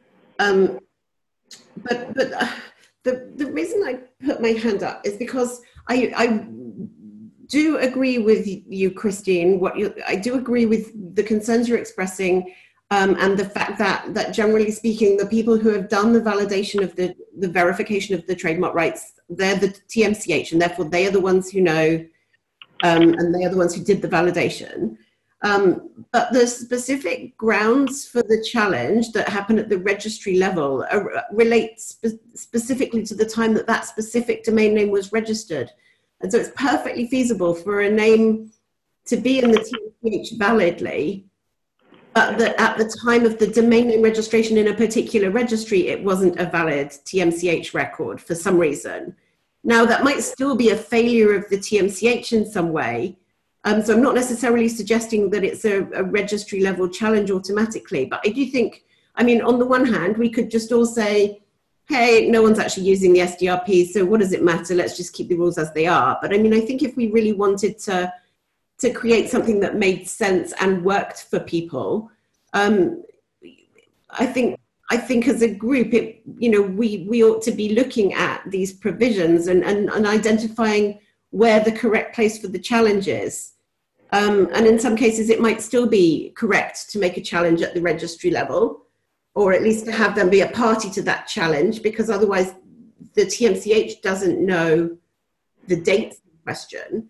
But the reason I put my hand up is because I do agree with you, Christine. I do agree with the concerns you're expressing and the fact that generally speaking, the people who have done the validation of the verification of the trademark rights, they're the TMCH, and therefore they are the ones who know, and they are the ones who did the validation. But the specific grounds for the challenge that happen at the registry level relate specifically to the time that that specific domain name was registered. And so it's perfectly feasible for a name to be in the TMCH validly, but that at the time of the domain name registration in a particular registry, it wasn't a valid TMCH record for some reason. Now, that might still be a failure of the TMCH in some way. So I'm not necessarily suggesting that it's a registry level challenge automatically, but I do think, I mean, on the one hand, we could just all say, hey, no one's actually using the SDRP, so what does it matter? Let's just keep the rules as they are. But I mean, I think if we really wanted to create something that made sense and worked for people, I think as a group, we ought to be looking at these provisions and identifying where the correct place for the challenge is. And in some cases, it might still be correct to make a challenge at the registry level, or at least to have them be a party to that challenge, because otherwise the TMCH doesn't know the dates in question.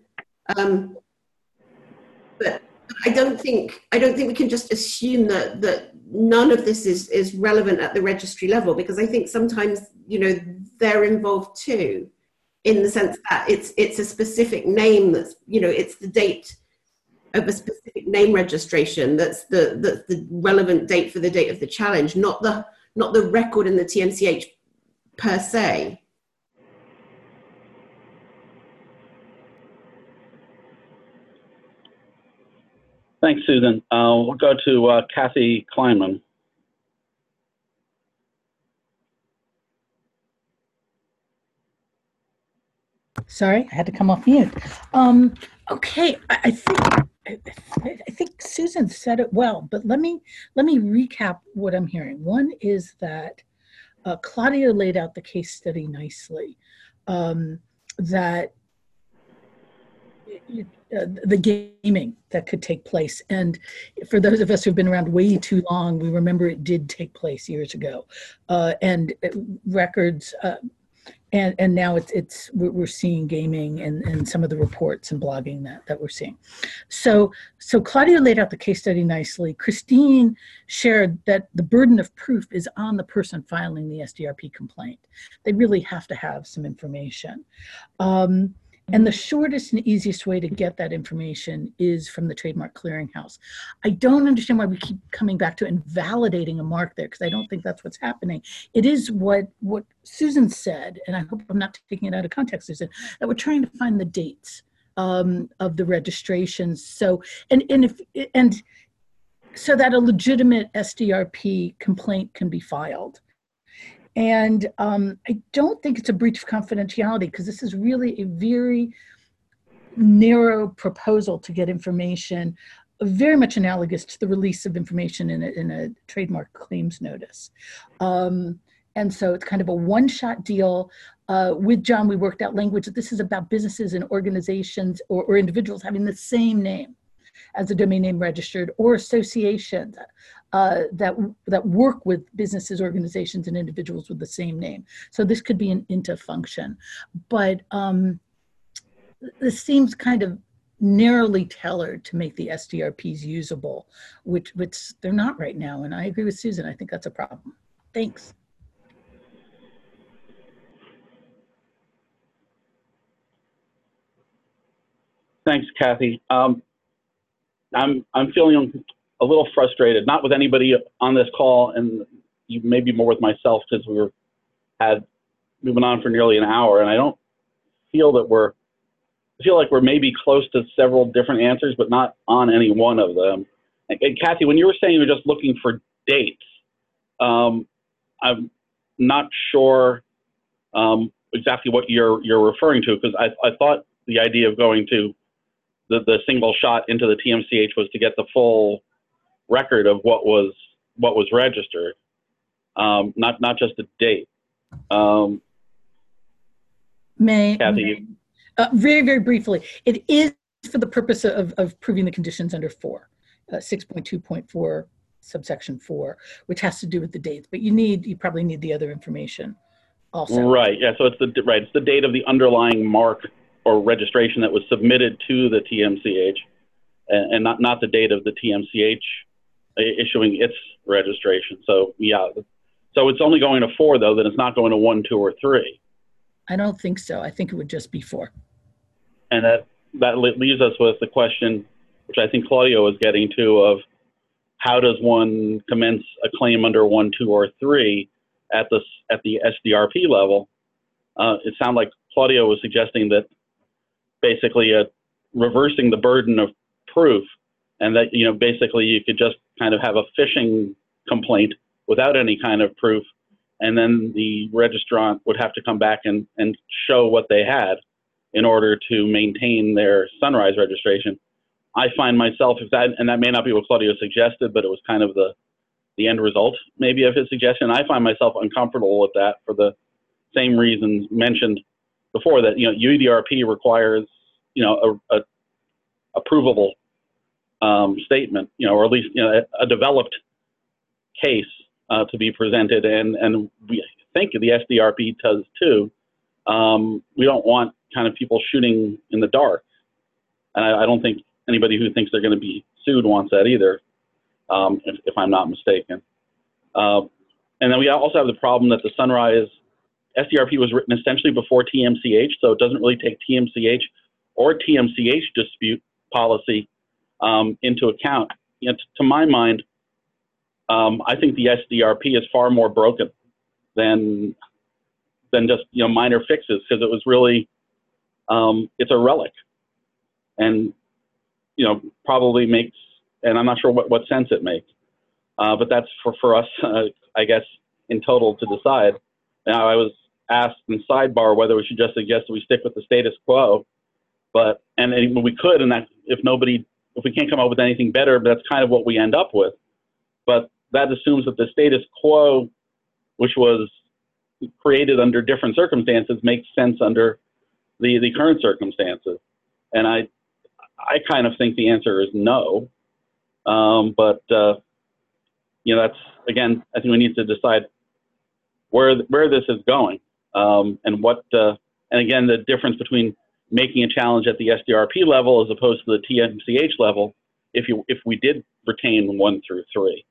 But I don't think we can just assume that none of this is relevant at the registry level, because I think sometimes, they're involved too, in the sense that it's a specific name that's, it's the date of a specific name registration that's the relevant date for the date of the challenge, not the record in the TMCH per se. Thanks, Susan. We'll go to Kathy Kleinman. Sorry, I had to come off mute. Okay, I think Susan said it well, but let me recap what I'm hearing. One is that Claudia laid out the case study nicely, that the gaming that could take place. And for those of us who've been around way too long, we remember it did take place years ago. And records, and now we're seeing gaming and some of the reports and blogging that we're seeing. So Claudia laid out the case study nicely. Christine shared that the burden of proof is on the person filing the SDRP complaint. They really have to have some information. And the shortest and easiest way to get that information is from the Trademark Clearinghouse. I don't understand why we keep coming back to invalidating a mark there, because I don't think that's what's happening. It is what Susan said, and I hope I'm not taking it out of context, Susan, that we're trying to find the dates of the registrations. So, so that a legitimate SDRP complaint can be filed. And I don't think it's a breach of confidentiality, because this is really a very narrow proposal to get information, very much analogous to the release of information in a trademark claims notice. And so it's kind of a one-shot deal. With John, we worked out language that this is about businesses and organizations or individuals having the same name as a domain name registered, or associations that work with businesses, organizations, and individuals with the same name. So this could be an INTA function. But this seems kind of narrowly tailored to make the SDRPs usable, which they're not right now. And I agree with Susan. I think that's a problem. Thanks. Thanks, Kathy. I'm feeling a little frustrated, not with anybody on this call, and maybe more with myself, because we've been on for nearly an hour, and I don't feel that I feel like we're maybe close to several different answers, but not on any one of them. And Kathy, when you were saying you were just looking for dates, I'm not sure exactly what you're referring to, because I thought the idea of going to the single shot into the TMCH was to get the full record of what was registered, not just a date. Kathy, very, very briefly, it is for the purpose of proving the conditions under 4, 6.2.4 subsection 4, which has to do with the dates, but you probably need the other information also. Right. Yeah. So it's the date of the underlying mark or registration that was submitted to the TMCH, and not the date of the TMCH issuing its registration. So yeah. So it's only going to 4 though. Then it's not going to 1, 2, or 3. I don't think so. I think it would just be 4. And that leaves us with the question, which I think Claudio was getting to, of how does one commence a claim under 1, 2, or 3 at the SDRP level? It sounded like Claudio was suggesting that basically reversing the burden of proof, and that basically you could just kind of have a phishing complaint without any kind of proof, and then the registrant would have to come back and show what they had in order to maintain their Sunrise registration. I find myself, and that may not be what Claudio suggested, but it was kind of the end result maybe of his suggestion. I find myself uncomfortable with that for the same reasons mentioned before, that UDRP requires a provable statement, or at least a developed case to be presented, and we think the SDRP does too. We don't want kind of people shooting in the dark, and I don't think anybody who thinks they're going to be sued wants that either, if I'm not mistaken. And then we also have the problem that the Sunrise SDRP was written essentially before TMCH, so it doesn't really take TMCH or TMCH dispute policy into account. To my mind, I think the SDRP is far more broken than just minor fixes, because it was really it's a relic, and probably makes, and I'm not sure what sense it makes, but that's for us, I guess, in total to decide. Now, I was asked in sidebar whether we should just suggest that we stick with the status quo, and we could, and that if we can't come up with anything better, but that's kind of what we end up with. But that assumes that the status quo, which was created under different circumstances, makes sense under the current circumstances. And I kind of think the answer is no. But that's, again, I think we need to decide where this is going, and what, and again, the difference between making a challenge at the SDRP level as opposed to the TMCH level, if we did retain 1 through 3.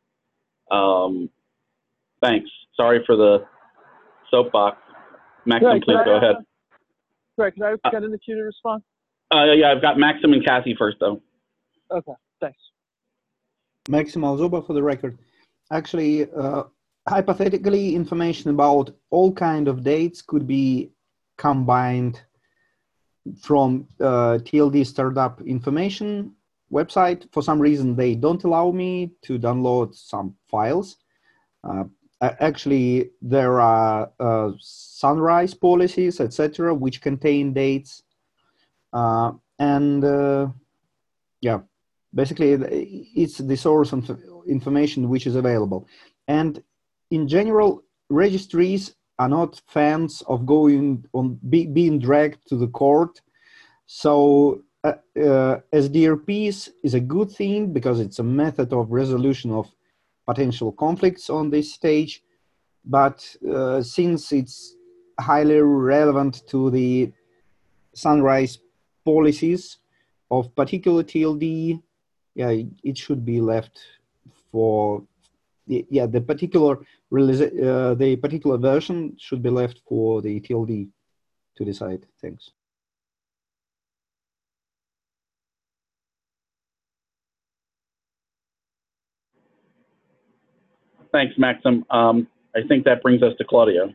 Thanks. Sorry for the soapbox. Maxim, Right, please go ahead. Greg, can I get in the queue to respond? Yeah, I've got Maxim and Kathy first, though. Okay, thanks. Maxim Alzoba for the record. Actually, hypothetically, information about all kind of dates could be combined from TLD Startup Information website. For some reason, they don't allow me to download some files. Actually, there are Sunrise policies, etc., which contain dates. Yeah, basically, it's the source of information which is available. And in general, registries are not fans of being dragged to the court. So SDRPs is a good thing because it's a method of resolution of potential conflicts on this stage. But since it's highly relevant to the Sunrise policies of particular TLD, yeah, it should be left for the particular version should be left for the TLD to decide. Thanks. Thanks, Maxim. I think that brings us to Claudio.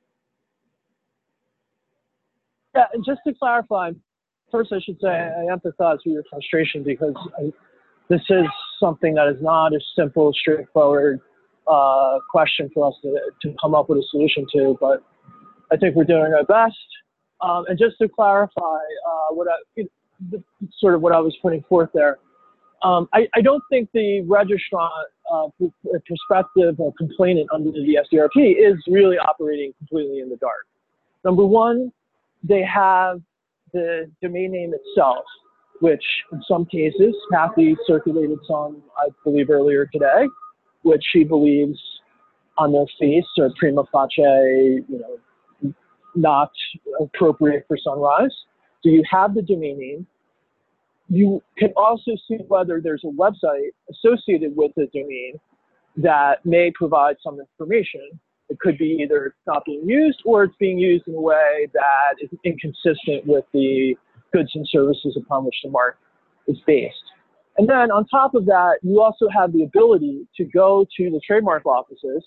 Yeah, and just to clarify, first I should say I empathize with your frustration, because this is something that is not a simple, straightforward question for us to come up with a solution to, but I think we're doing our best. And just to clarify sort of what I was putting forth there, I don't think the registrant prospective or complainant under the SDRP is really operating completely in the dark. Number one, they have the domain name itself, which in some cases, Kathy circulated some, I believe, earlier today, which she believes on their face are prima facie, not appropriate for Sunrise. So you have the domain name. You can also see whether there's a website associated with the domain that may provide some information. It could be either it's not being used or it's being used in a way that is inconsistent with the goods and services upon which the mark is based. And then on top of that, you also have the ability to go to the trademark offices.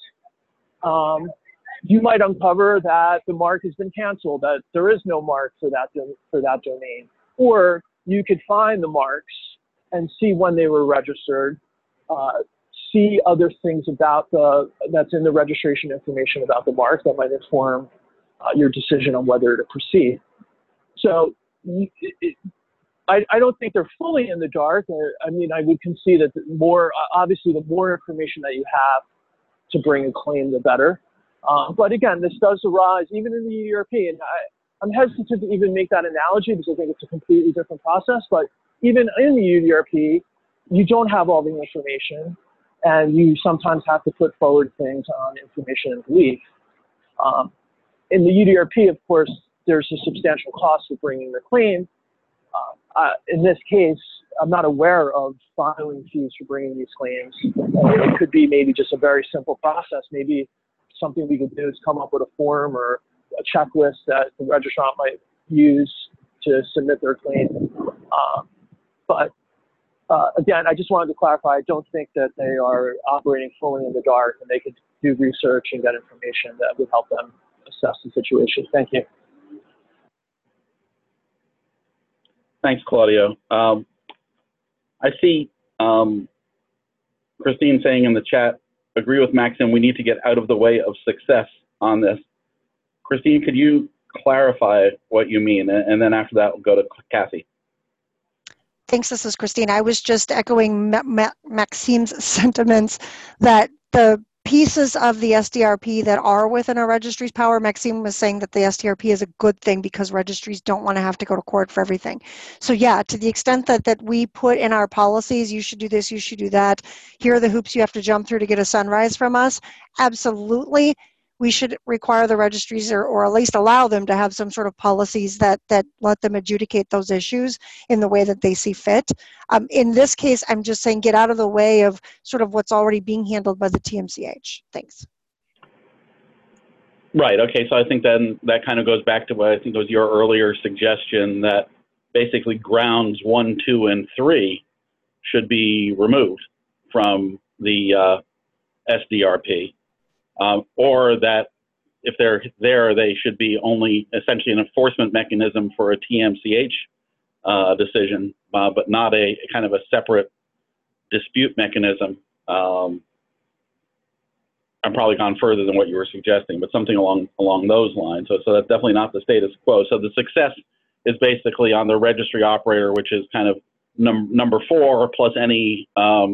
You might uncover that the mark has been canceled, that there is no mark for that domain. Or you could find the marks and see when they were registered, see other things about that's in the registration information about the mark that might inform your decision on whether to proceed. So I don't think they're fully in the dark. I mean, I would concede that obviously the more information that you have to bring a claim, the better. But again, this does arise even in the UDRP, and I'm hesitant to even make that analogy because I think it's a completely different process. But even in the UDRP, you don't have all the information, and you sometimes have to put forward things on information and belief. In the UDRP, of course, there's a substantial cost of bringing the claim. In this case, I'm not aware of filing fees for bringing these claims. It could be maybe just a very simple process. Maybe something we could do is come up with a form or a checklist that the registrant might use to submit their claim. But again, I just wanted to clarify, I don't think that they are operating fully in the dark, and they could do research and get information that would help them assess the situation. Thank you. Thanks, Claudio. I see Christine saying in the chat, agree with Maxim, we need to get out of the way of success on this. Christine, could you clarify what you mean? And then after that, we'll go to Kathy. Thanks, this is Christine. I was just echoing Maxim's sentiments that the pieces of the SDRP that are within a registry's power, Maxime was saying that the SDRP is a good thing because registries don't want to have to go to court for everything. So yeah, to the extent that we put in our policies, you should do this, you should do that, here are the hoops you have to jump through to get a Sunrise from us, absolutely. We should require the registries or at least allow them to have some sort of policies that let them adjudicate those issues in the way that they see fit. In this case, I'm just saying get out of the way of sort of what's already being handled by the TMCH. Thanks. Right, okay, so I think then that kind of goes back to what I think was your earlier suggestion that basically grounds 1, 2, and 3 should be removed from the SDRP. Or that if they're there, they should be only essentially an enforcement mechanism for a TMCH decision, but not a kind of a separate dispute mechanism. I'm probably gone further than what you were suggesting, but something along those lines. So that's definitely not the status quo. So the success is basically on the registry operator, which is kind of number 4 plus any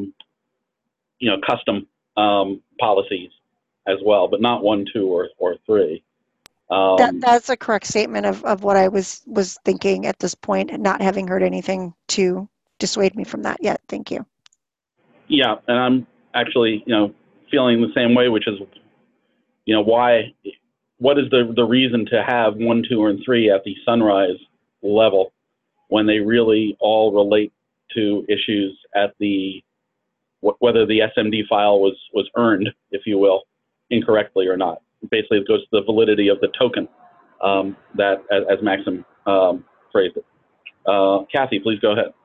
custom policies as well, but not 1, 2, or 3. That's a correct statement of what I was thinking at this point, and not having heard anything to dissuade me from that yet. Thank you. Yeah, and I'm actually, feeling the same way, which is, what is the reason to have 1, 2, and 3 at the Sunrise level when they really all relate to issues at the, whether the SMD file was earned, if you will, incorrectly or not. Basically, it goes to the validity of the token that, as Maxim phrased it. Kathy, please go ahead.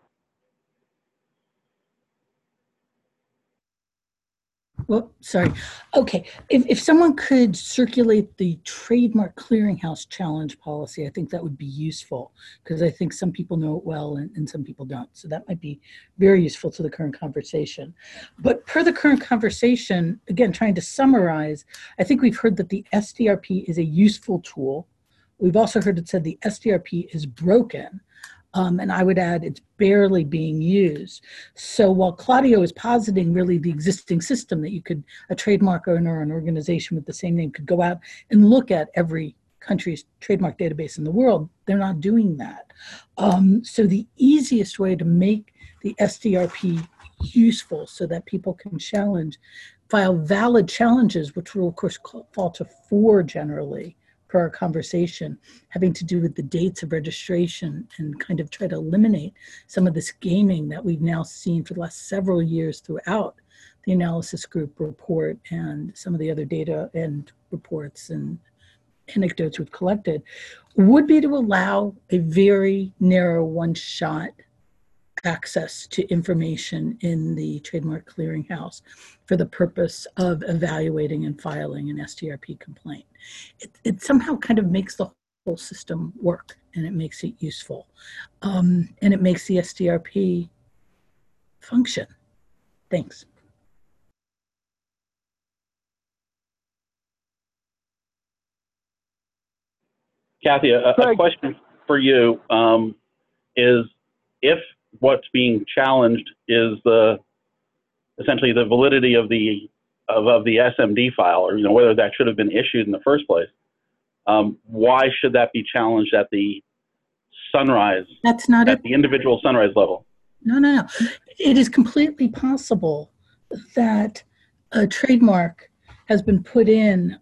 Well, sorry. Okay, if someone could circulate the Trademark Clearinghouse Challenge policy, I think that would be useful, because I think some people know it well and some people don't. So that might be very useful to the current conversation. But per the current conversation, again, trying to summarize, I think we've heard that the SDRP is a useful tool. We've also heard it said the SDRP is broken. And I would add it's barely being used. So while Claudio is positing really the existing system that a trademark owner or an organization with the same name could go out and look at every country's trademark database in the world, they're not doing that. So the easiest way to make the SDRP useful so that people can file valid challenges, which will of course fall to 4 generally per our conversation, having to do with the dates of registration, and kind of try to eliminate some of this gaming that we've now seen for the last several years throughout the analysis group report and some of the other data and reports and anecdotes we've collected, would be to allow a very narrow one-shot access to information in the Trademark Clearinghouse for the purpose of evaluating and filing an STRP complaint. It somehow kind of makes the whole system work, and it makes it useful. And it makes the STRP function. Thanks. Kathy, a question for you is, if what's being challenged is essentially the validity of the SMD file, or whether that should have been issued in the first place, why should that be challenged at the Sunrise? That's not at the individual Sunrise level. No. It is completely possible that a trademark has been put in.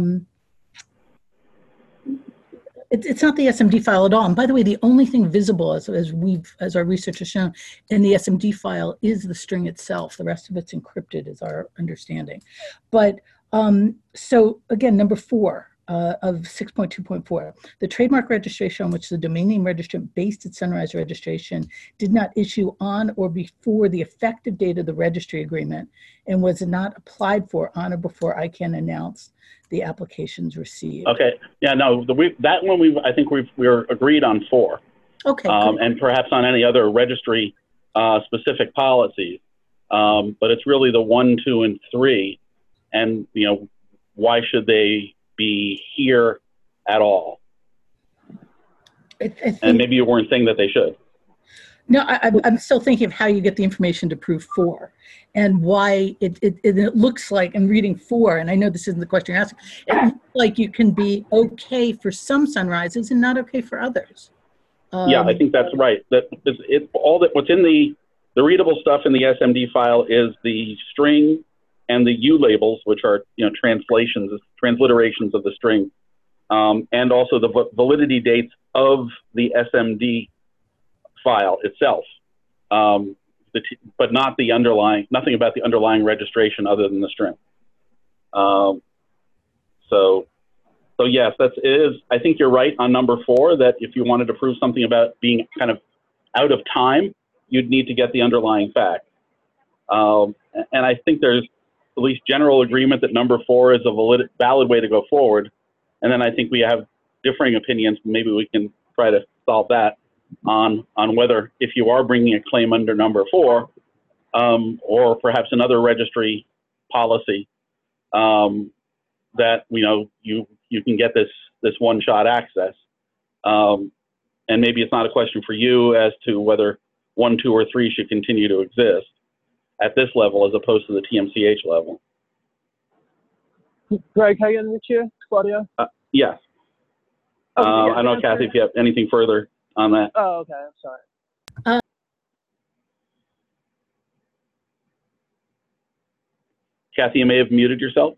It's not the SMD file at all. And by the way, the only thing visible, as our research has shown, in the SMD file is the string itself. The rest of it's encrypted, is our understanding. But so again, number 4 of 6.2.4, the trademark registration on which the domain name registrant based its Sunrise registration did not issue on or before the effective date of the registry agreement, and was not applied for on or before ICANN announced the applications received. Okay. Yeah. No. That one I think we're agreed on 4. Okay. And perhaps on any other registry specific policies, but it's really the 1, 2, and 3, and why should they be here at all? And maybe you weren't saying that they should. No, I'm still thinking of how you get the information to prove 4, and why it looks like, and reading 4, and I know this isn't the question you're asking, it looks like you can be okay for some Sunrises and not okay for others. Yeah, I think that's right. What's in the readable stuff in the SMD file is the string and the U labels, which are transliterations of the string, and also the validity dates of the SMD file itself, but not the underlying, nothing about the underlying registration other than the string. So yes, it is. I think you're right on number 4, that if you wanted to prove something about being kind of out of time, you'd need to get the underlying fact. And I think there's at least general agreement that number 4 is a valid way to go forward. And then I think we have differing opinions. Maybe we can try to solve that on whether, if you are bringing a claim under number 4, or perhaps another registry policy, that you can get this one-shot access. And maybe it's not a question for you as to whether 1, 2, or 3 should continue to exist at this level as opposed to the TMCH level. Greg, can I get in the queue? Claudia? Yes. Okay, I don't know, Kathy, if you have anything further on that. Oh, okay. I'm sorry. Kathy, you may have muted yourself.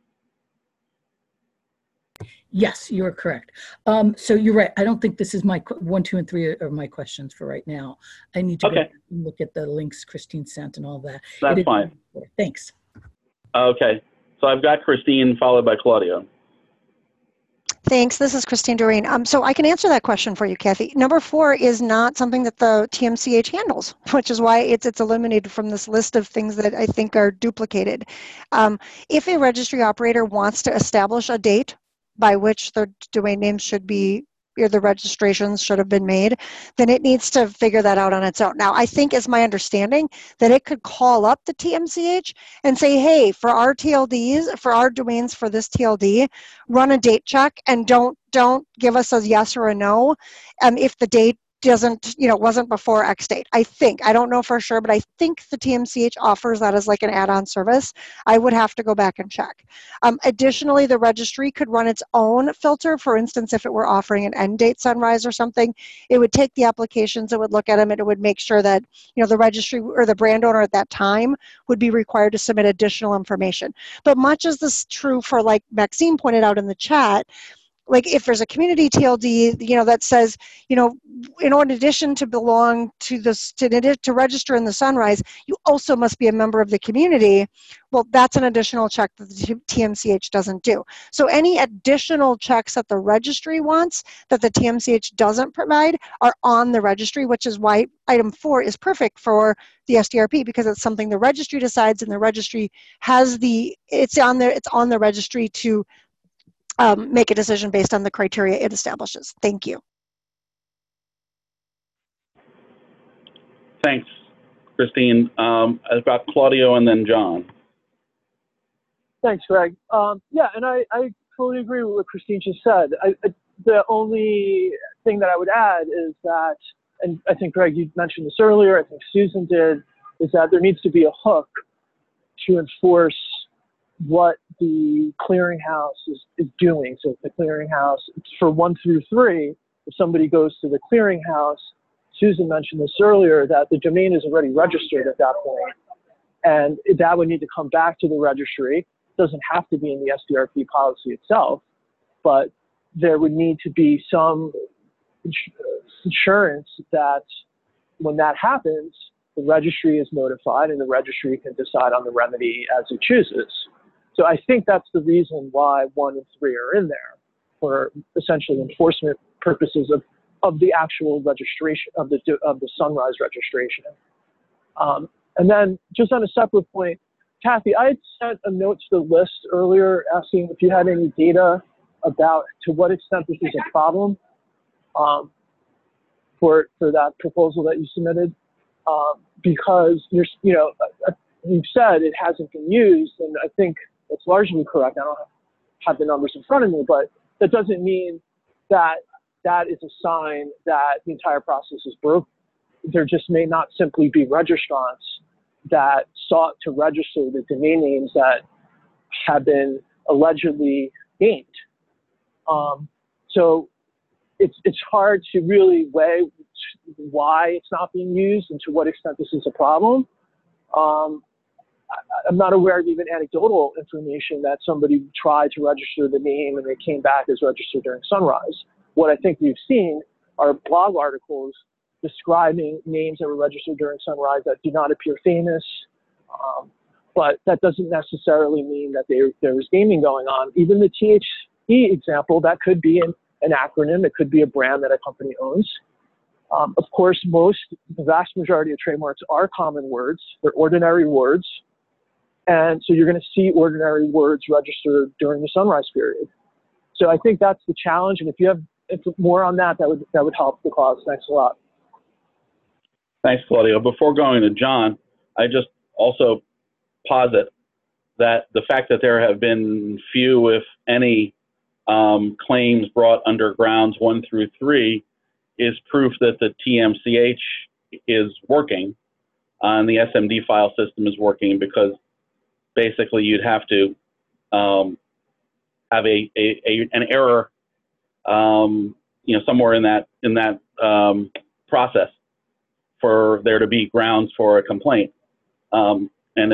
Yes, you're correct. So you're right. I don't think this is my 1, 2, and 3 are my questions for right now. I need to go and look at the links Christine sent and all that. That's fine. Thanks. Okay. So I've got Christine followed by Claudia. Thanks. This is Christine Doreen. So I can answer that question for you, Kathy. Number 4 is not something that the TMCH handles, which is why it's eliminated from this list of things that I think are duplicated. If a registry operator wants to establish a date by which the domain name should be, or the registrations should have been made, then it needs to figure that out on its own. Now, I think it's my understanding that it could call up the TMCH and say, hey, for our TLDs, for our domains for this TLD, run a date check and don't give us a yes or a no if the date wasn't before X date. I don't know for sure, but I think the TMCH offers that as like an add-on service. I would have to go back and check. Additionally, the registry could run its own filter. For instance, if it were offering an end date sunrise or something, it would take the applications, it would look at them, and it would make sure that, the registry or the brand owner at that time would be required to submit additional information. But much as this is true for, like Maxine pointed out in the chat, like if there's a community TLD, that says, in addition to belong to this, to register in the Sunrise, you also must be a member of the community. Well, that's an additional check that the TMCH doesn't do. So any additional checks that the registry wants that the TMCH doesn't provide are on the registry, which is why item 4 is perfect for the SDRP, because it's something the registry decides, and the registry has it's on the registry to make a decision based on the criteria it establishes. Thank you. Thanks, Christine. I've got Claudio and then John. Thanks, Greg. Yeah, and I totally agree with what Christine just said. The only thing that I would add is that, and I think, Greg, you mentioned this earlier, I think Susan did, is that there needs to be a hook to enforce what the clearinghouse is doing. So if the clearinghouse, for 1 through 3, if somebody goes to the clearinghouse, Susan mentioned this earlier, that the domain is already registered at that point, and that would need to come back to the registry. It doesn't have to be in the SDRP policy itself, but there would need to be some assurance that when that happens, the registry is notified and the registry can decide on the remedy as it chooses. So I think that's the reason why 1 and 3 are in there, for essentially enforcement purposes of the actual registration of the Sunrise registration. And then just on a separate point, Kathy, I had sent a note to the list earlier asking if you had any data about to what extent this is a problem for that proposal that you submitted, because you've said it hasn't been used, and I think it's largely correct. I don't have the numbers in front of me, but that doesn't mean that that is a sign that the entire process is broken. There just may not simply be registrants that sought to register the domain names that have been allegedly gained. So it's hard to really weigh why it's not being used and to what extent this is a problem. I'm not aware of even anecdotal information that somebody tried to register the name and they came back as registered during Sunrise. What I think we've seen are blog articles describing names that were registered during Sunrise that do not appear famous, but that doesn't necessarily mean that there was gaming going on. Even the THE example, that could be an acronym, it could be a brand that a company owns. Of course, the vast majority of trademarks are common words, they're ordinary words, and so you're going to see ordinary words registered during the Sunrise period. So I think that's the challenge, and if you have more on that, that would help the cause. Thanks a lot. Thanks, Claudio. Before going to John, I just also posit that the fact that there have been few, if any, claims brought under grounds 1 through 3 is proof that the TMCH is working and the SMD file system is working, because basically you'd have to have an error somewhere in that process for there to be grounds for a complaint. And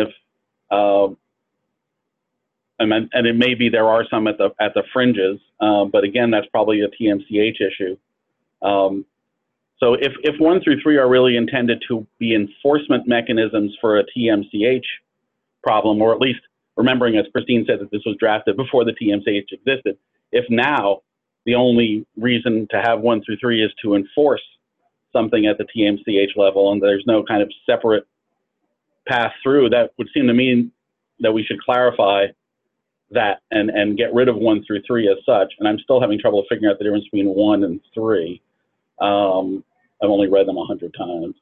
it may be there are some at the fringes, but again, that's probably a TMCH issue. So if 1 through 3 are really intended to be enforcement mechanisms for a TMCH problem, or at least remembering, as Christine said, that this was drafted before the TMCH existed, if now the only reason to have 1 through 3 is to enforce something at the TMCH level, and there's no kind of separate path through, that would seem to mean that we should clarify that and get rid of 1 through 3 as such. And I'm still having trouble figuring out the difference between 1 and 3. I've only read them 100 times.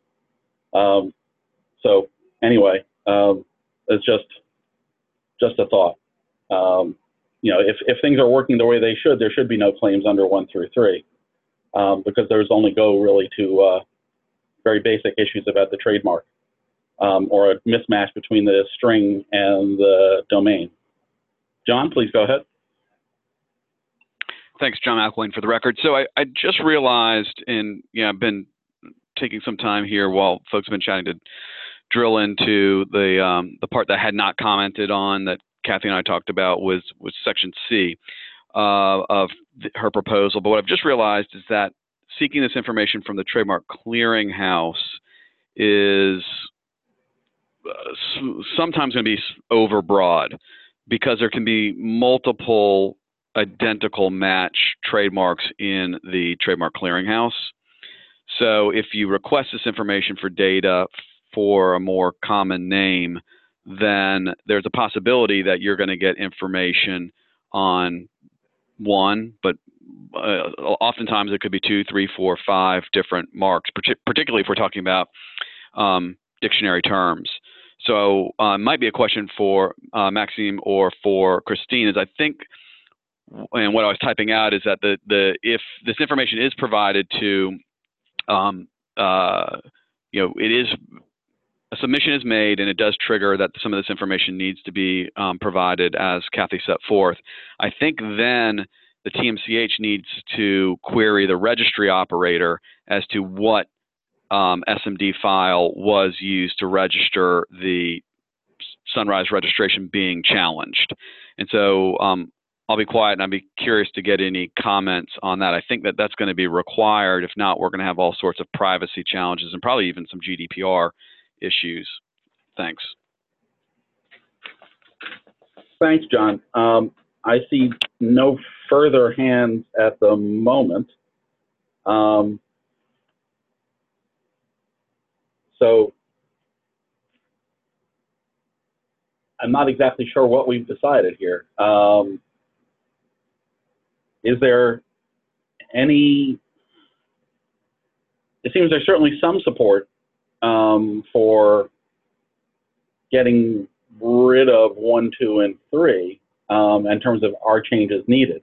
So anyway, it's just a thought. If things are working the way they should, there should be no claims under 1 through 3. because those only go really to very basic issues about the trademark or a mismatch between the string and the domain. John, please go ahead. Thanks, John McElwain, for the record. So I just realized, I've been taking some time here while folks have been chatting to drill into the part that I had not commented on that Kathy and I talked about was section C of her proposal. But what I've just realized is that seeking this information from the Trademark Clearinghouse is sometimes going to be overbroad because there can be multiple identical match trademarks in the Trademark Clearinghouse. So if you request this information for data for a more common name, then there's a possibility that you're going to get information on one, but oftentimes it could be 2, 3, 4, 5 different marks, particularly if we're talking about dictionary terms. So it might be a question for Maxime or for Christine, is I think, and what I was typing out is that if this information is provided to, it is, a submission is made and it does trigger that some of this information needs to be provided as Kathy set forth. I think then the TMCH needs to query the registry operator as to what SMD file was used to register the Sunrise registration being challenged. And so I'll be quiet and I'd be curious to get any comments on that. I think that that's going to be required. If not, we're going to have all sorts of privacy challenges and probably even some GDPR issues. Thanks. Thanks, John. I see no further hands at the moment. So I'm not exactly sure what we've decided here. Is there any, it seems there's certainly some support for getting rid of 1, 2, and 3 in terms of our changes needed.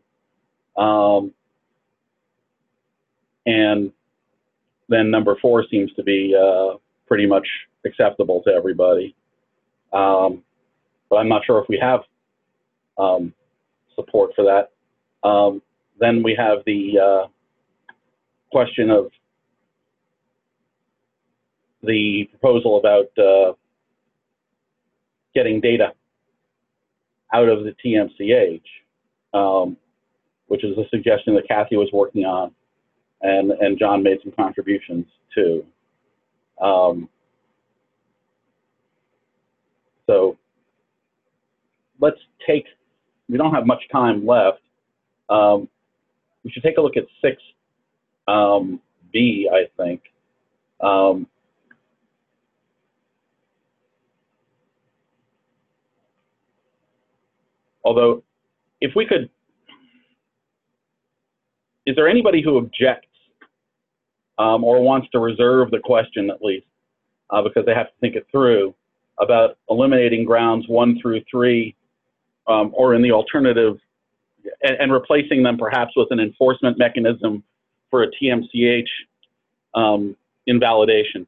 And then number 4 seems to be pretty much acceptable to everybody. But I'm not sure if we have support for that. Then we have the question of the proposal about getting data out of the TMCH, which is a suggestion that Kathy was working on, and John made some contributions to. So let's take, we don't have much time left. We should take a look at 6B, I think. Although, if we could, is there anybody who objects or wants to reserve the question at least, because they have to think it through, about eliminating grounds 1 through 3, or in the alternative, and replacing them perhaps with an enforcement mechanism for a TMCH invalidation?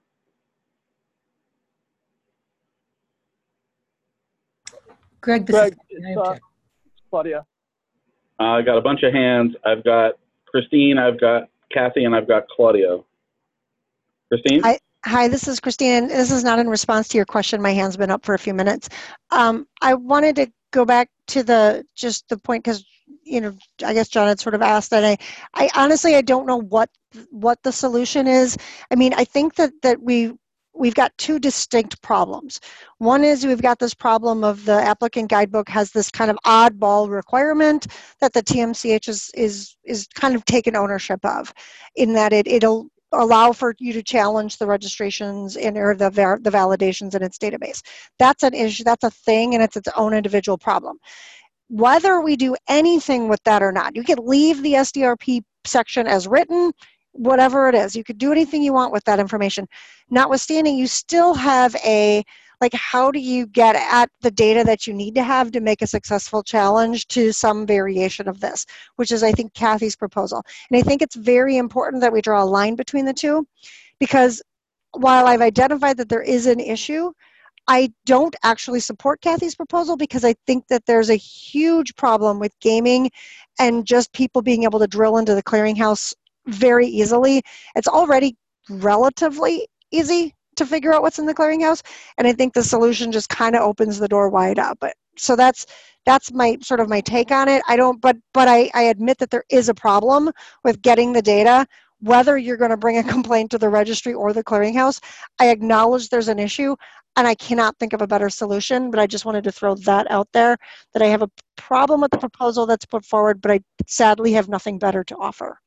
Greg, Greg, is it's Claudia. I got a bunch of hands. I've got Christine, I've got Kathy, and I've got Claudio. Christine? Hi, this is Christine, and this is not in response to your question. My hand's been up for a few minutes. I wanted to go back to just the point, because I guess John had sort of asked, and I honestly, I don't know what the solution is. I mean, I think that we've got 2 distinct problems. One is we've got this problem of the applicant guidebook has this kind of oddball requirement that the TMCH is kind of taken ownership of, in that it'll allow for you to challenge the registrations or the validations in its database. That's an issue, that's a thing, and it's its own individual problem. Whether we do anything with that or not, you can leave the SDRP section as written, whatever it is. You could do anything you want with that information. Notwithstanding, you still have a Like, how do you get at the data that you need to have to make a successful challenge to some variation of this, which is, I think, Kathy's proposal. And I think it's very important that we draw a line between the two, because while I've identified that there is an issue, I don't actually support Kathy's proposal, because I think that there's a huge problem with gaming and just people being able to drill into the clearinghouse very easily. It's already relatively easy to figure out what's in the clearinghouse, and I think the solution just kind of opens the door wide up. But so that's my sort of my take on it. But I admit that there is a problem with getting the data, whether you're going to bring a complaint to the registry or the clearinghouse. I acknowledge there's an issue, and I cannot think of a better solution, but I just wanted to throw that out there, that I have a problem with the proposal that's put forward, but I sadly have nothing better to offer.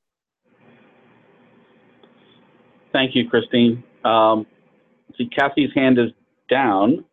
Thank you, Christine. See, Kathy's hand is down.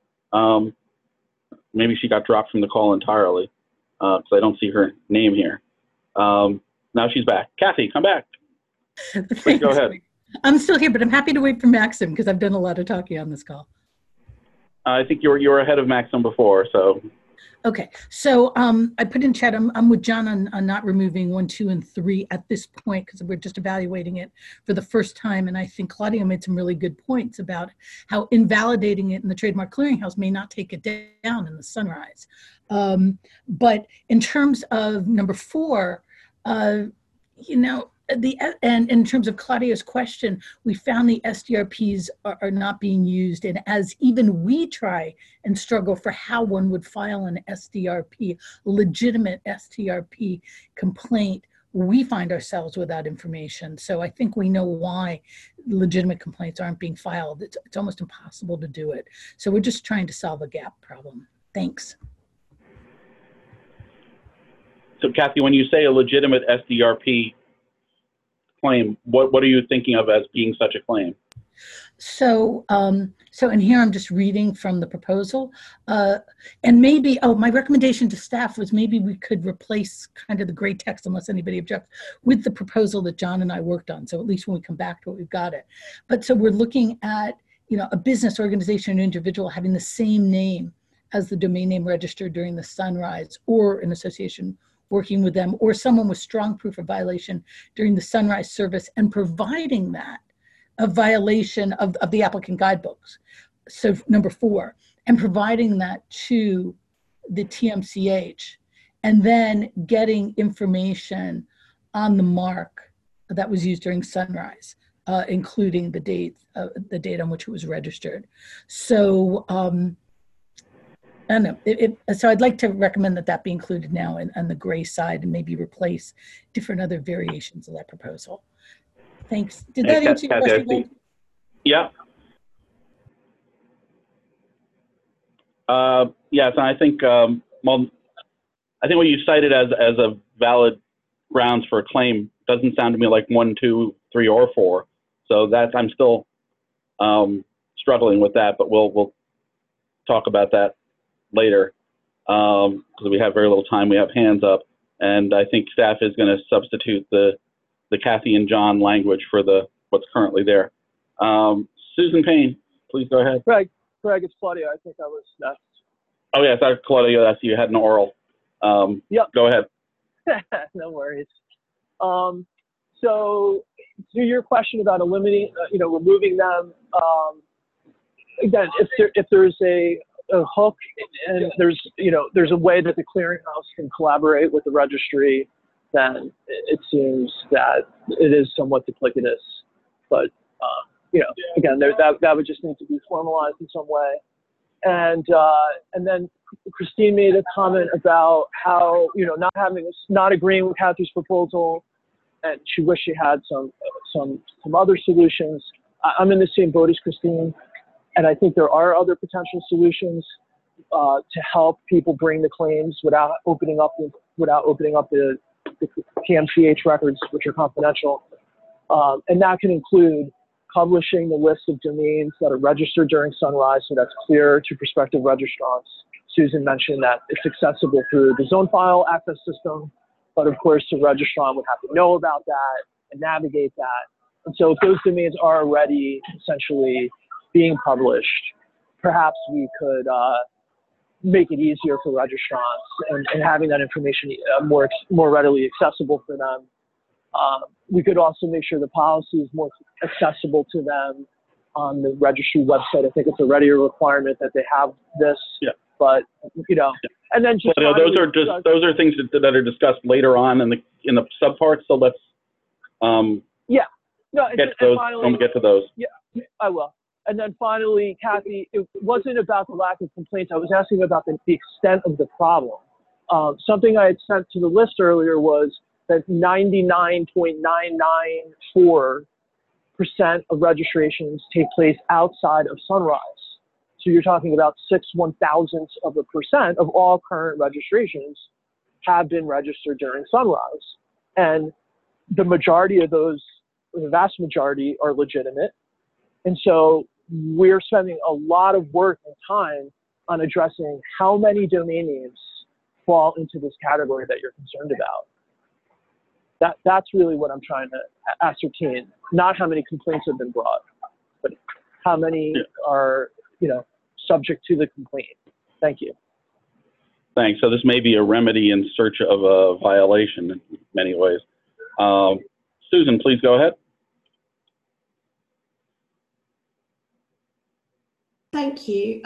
Maybe she got dropped from the call entirely, because I don't see her name here. Now she's back. Kathy, come back. Please go ahead. I'm still here, but I'm happy to wait for Maxim, because I've done a lot of talking on this call. I think you were ahead of Maxim before, so. Okay, so I put in chat, I'm with John on not removing 1, 2, and 3 at this point, because we're just evaluating it for the first time. And I think Claudia made some really good points about how invalidating it in the Trademark Clearinghouse may not take it down in the Sunrise. But in terms of number 4, you know, and in terms of Claudia's question, we found the SDRPs are not being used. And as even we try and struggle for how one would file an SDRP, legitimate SDRP complaint, we find ourselves without information. So I think we know why legitimate complaints aren't being filed. It's almost impossible to do it. So we're just trying to solve a gap problem. Thanks. So Kathy, when you say a legitimate SDRP claim, what are you thinking of as being such a claim? So, so in here I'm just reading from the proposal, and maybe, my recommendation to staff was maybe we could replace kind of the gray text, unless anybody objects, with the proposal that John and I worked on. So at least when we come back to it, we've got it. But so we're looking at, you know, a business, organization, or individual having the same name as the domain name registered during the Sunrise, or an association working with them, or someone with strong proof of violation during the Sunrise service, and providing that a violation of the applicant guidebooks. So number 4, and providing that to the TMCH, and then getting information on the mark that was used during Sunrise, including the date on which it was registered. So, I don't know. So I'd like to recommend that be included now on the gray side, and maybe replace different other variations of that proposal. Thanks. Did that answer your question? Yeah. Yes, and I think well, I think what you cited as a valid grounds for a claim doesn't sound to me like 1, 2, 3, or 4. So I'm still struggling with that, but we'll talk about that later, because we have very little time. We have hands up, and I think staff is going to substitute the Kathy and John language for what's currently there. Susan Payne, please go ahead. Greg, it's Claudia. I think I was next. Oh yeah, sorry, Claudia. I see you had an oral. Yep. Go ahead. No worries. So to your question about eliminating, removing them, again, if there's a hook, and there's a way that the clearinghouse can collaborate with the registry, then it seems that it is somewhat duplicitous. But again, that would just need to be formalized in some way. And then Christine made a comment about how not agreeing with Kathy's proposal, and she wished she had some other solutions. I'm in the same boat as Christine. And I think there are other potential solutions to help people bring the claims without opening up the TMCH records, which are confidential. And that can include publishing the list of domains that are registered during Sunrise, so that's clear to prospective registrants. Susan mentioned that it's accessible through the zone file access system, but of course the registrant would have to know about that and navigate that. And so if those domains are already essentially being published, perhaps we could make it easier for registrants and having that information more readily accessible for them. We could also make sure the policy is more accessible to them on the registry website. I think it's already a requirement that they have this. Yeah. But and then just those are things that are discussed later on in the subparts. So let's get those when we get to those. Yeah, I will. And then finally, Kathy, it wasn't about the lack of complaints. I was asking about the extent of the problem. Something I had sent to the list earlier was that 99.994% of registrations take place outside of Sunrise. So you're talking about 0.006% of all current registrations have been registered during Sunrise. And the majority of those, the vast majority, are legitimate. And so we're spending a lot of work and time on addressing how many domain names fall into this category that you're concerned about. That's really what I'm trying to ascertain, not how many complaints have been brought, but how many are, subject to the complaint. Thank you. Thanks. So this may be a remedy in search of a violation in many ways. Susan, please go ahead. Thank you.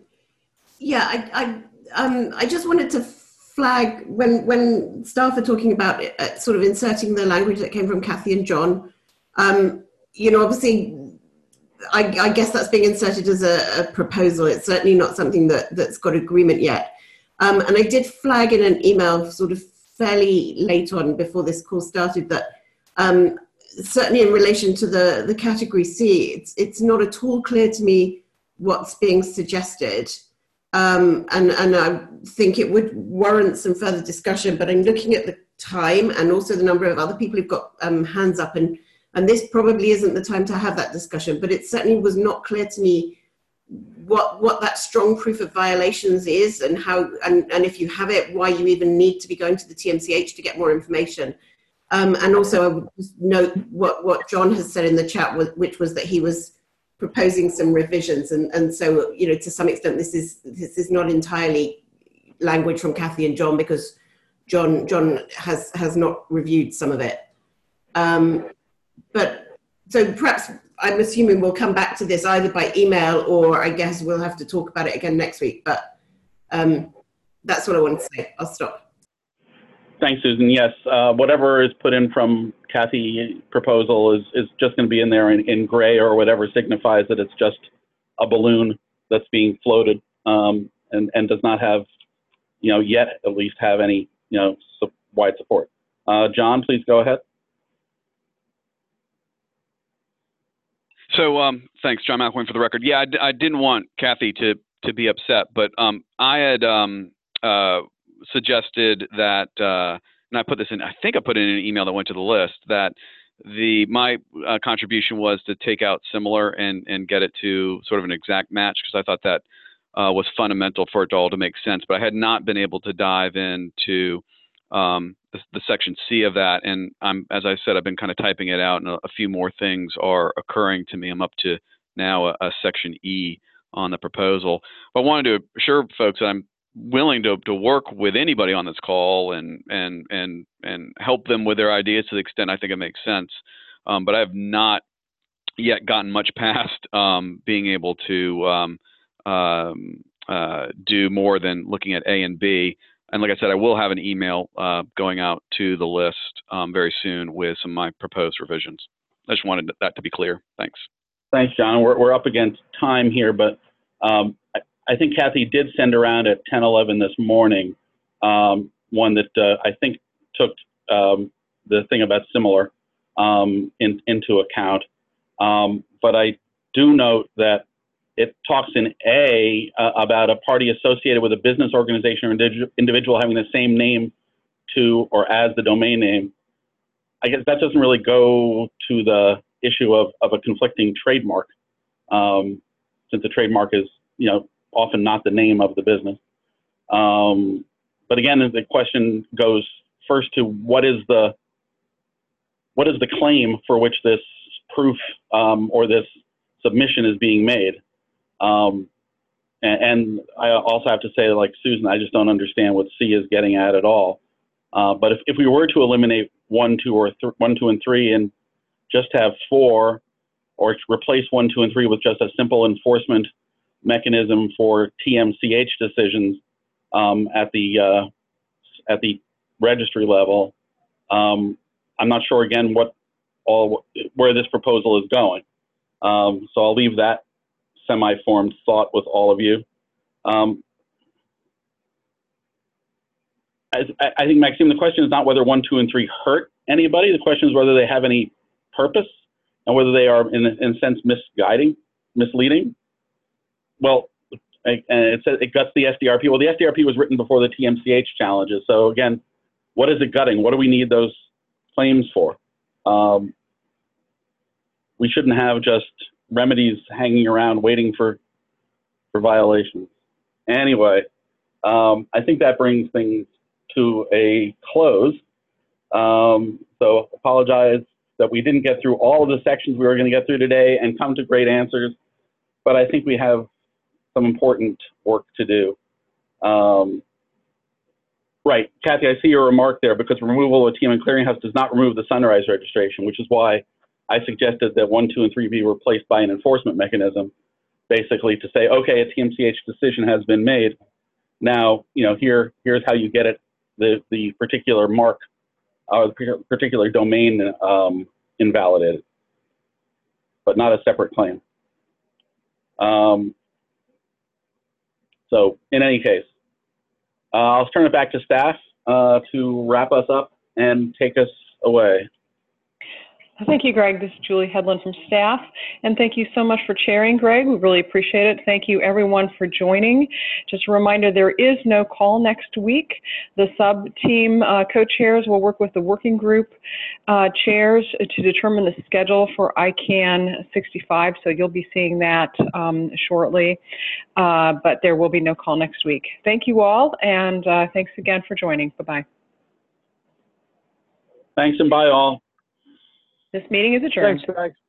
I just wanted to flag when staff are talking about sort of inserting the language that came from Kathy and John. Obviously, I guess that's being inserted as a proposal. It's certainly not something that's got agreement yet. And I did flag in an email sort of fairly late on before this call started that certainly in relation to the category C, it's not at all clear to me what's being suggested. And I think it would warrant some further discussion, but I'm looking at the time and also the number of other people who've got hands up, and this probably isn't the time to have that discussion, but it certainly was not clear to me what that strong proof of violations is and how, and if you have it, why you even need to be going to the TMCH to get more information. And also I would just note what John has said in the chat, which was that he was proposing some revisions, and so to some extent this is not entirely language from Kathy and John, because John has not reviewed some of it. But so perhaps I'm assuming we'll come back to this either by email, or I guess we'll have to talk about it again next week. But that's what I wanted to say. I'll stop. Thanks, Susan. Yes, whatever is put in from Kathy's proposal is just going to be in there in gray or whatever signifies that it's just a balloon that's being floated and does not have, yet at least have any, wide support. John, please go ahead. So thanks, John McElwain, for the record. Yeah, I didn't want Kathy to be upset, but I had suggested that, and I put this in, I think I put it in an email that went to the list, that my contribution was to take out similar and get it to sort of an exact match, because I thought that was fundamental for it all to make sense. But I had not been able to dive into the section C of that, and as I said, I've been kind of typing it out, and a few more things are occurring to me. I'm up to now a section E on the proposal. But I wanted to assure folks that I'm willing to work with anybody on this call and help them with their ideas to the extent I think it makes sense. But I have not yet gotten much past being able to do more than looking at A and B. And like I said, I will have an email going out to the list very soon with some of my proposed revisions. I just wanted that to be clear. Thanks. Thanks, John. We're up against time here, but I think Kathy did send around at 10:11 this morning one that I think took the thing about similar into account. But I do note that it talks in A about a party associated with a business organization or individual having the same name to or as the domain name. I guess that doesn't really go to the issue of a conflicting trademark, since the trademark is, often not the name of the business. But again, the question goes first to what is the claim for which this proof or this submission is being made. and I also have to say, like Susan, I just don't understand what C is getting at all. But if we were to eliminate 1, 2, and 3 and just have 4, or replace 1, 2, and 3 with just a simple enforcement mechanism for TMCH decisions at the registry level, I'm not sure again where this proposal is going. So I'll leave that semi-formed thought with all of you. I think, Maxime, the question is not whether 1, 2, and 3 hurt anybody. The question is whether they have any purpose and whether they are, in a sense, misleading. Well, and it says it guts the SDRP. Well, the SDRP was written before the TMCH challenges. So again, what is it gutting? What do we need those claims for? We shouldn't have just remedies hanging around waiting for violations. Anyway, I think that brings things to a close. So apologize that we didn't get through all of the sections we were going to get through today and come to great answers, but I think we have some important work to do. Right, Kathy, I see your remark there, because removal of a TM and clearinghouse does not remove the Sunrise registration, which is why I suggested that 1, 2, and 3 be replaced by an enforcement mechanism, basically to say, okay, a TMCH decision has been made. Now, here's how you get it, the particular mark or the particular domain invalidated, but not a separate claim. So in any case, I'll turn it back to staff to wrap us up and take us away. Thank you, Greg. This is Julie Headland from staff. And thank you so much for chairing, Greg. We really appreciate it. Thank you, everyone, for joining. Just a reminder, there is no call next week. The sub-team co-chairs will work with the working group chairs to determine the schedule for ICANN 65. So you'll be seeing that shortly. But there will be no call next week. Thank you all. And thanks again for joining. Bye-bye. Thanks and bye all. This meeting is adjourned. Thanks, guys.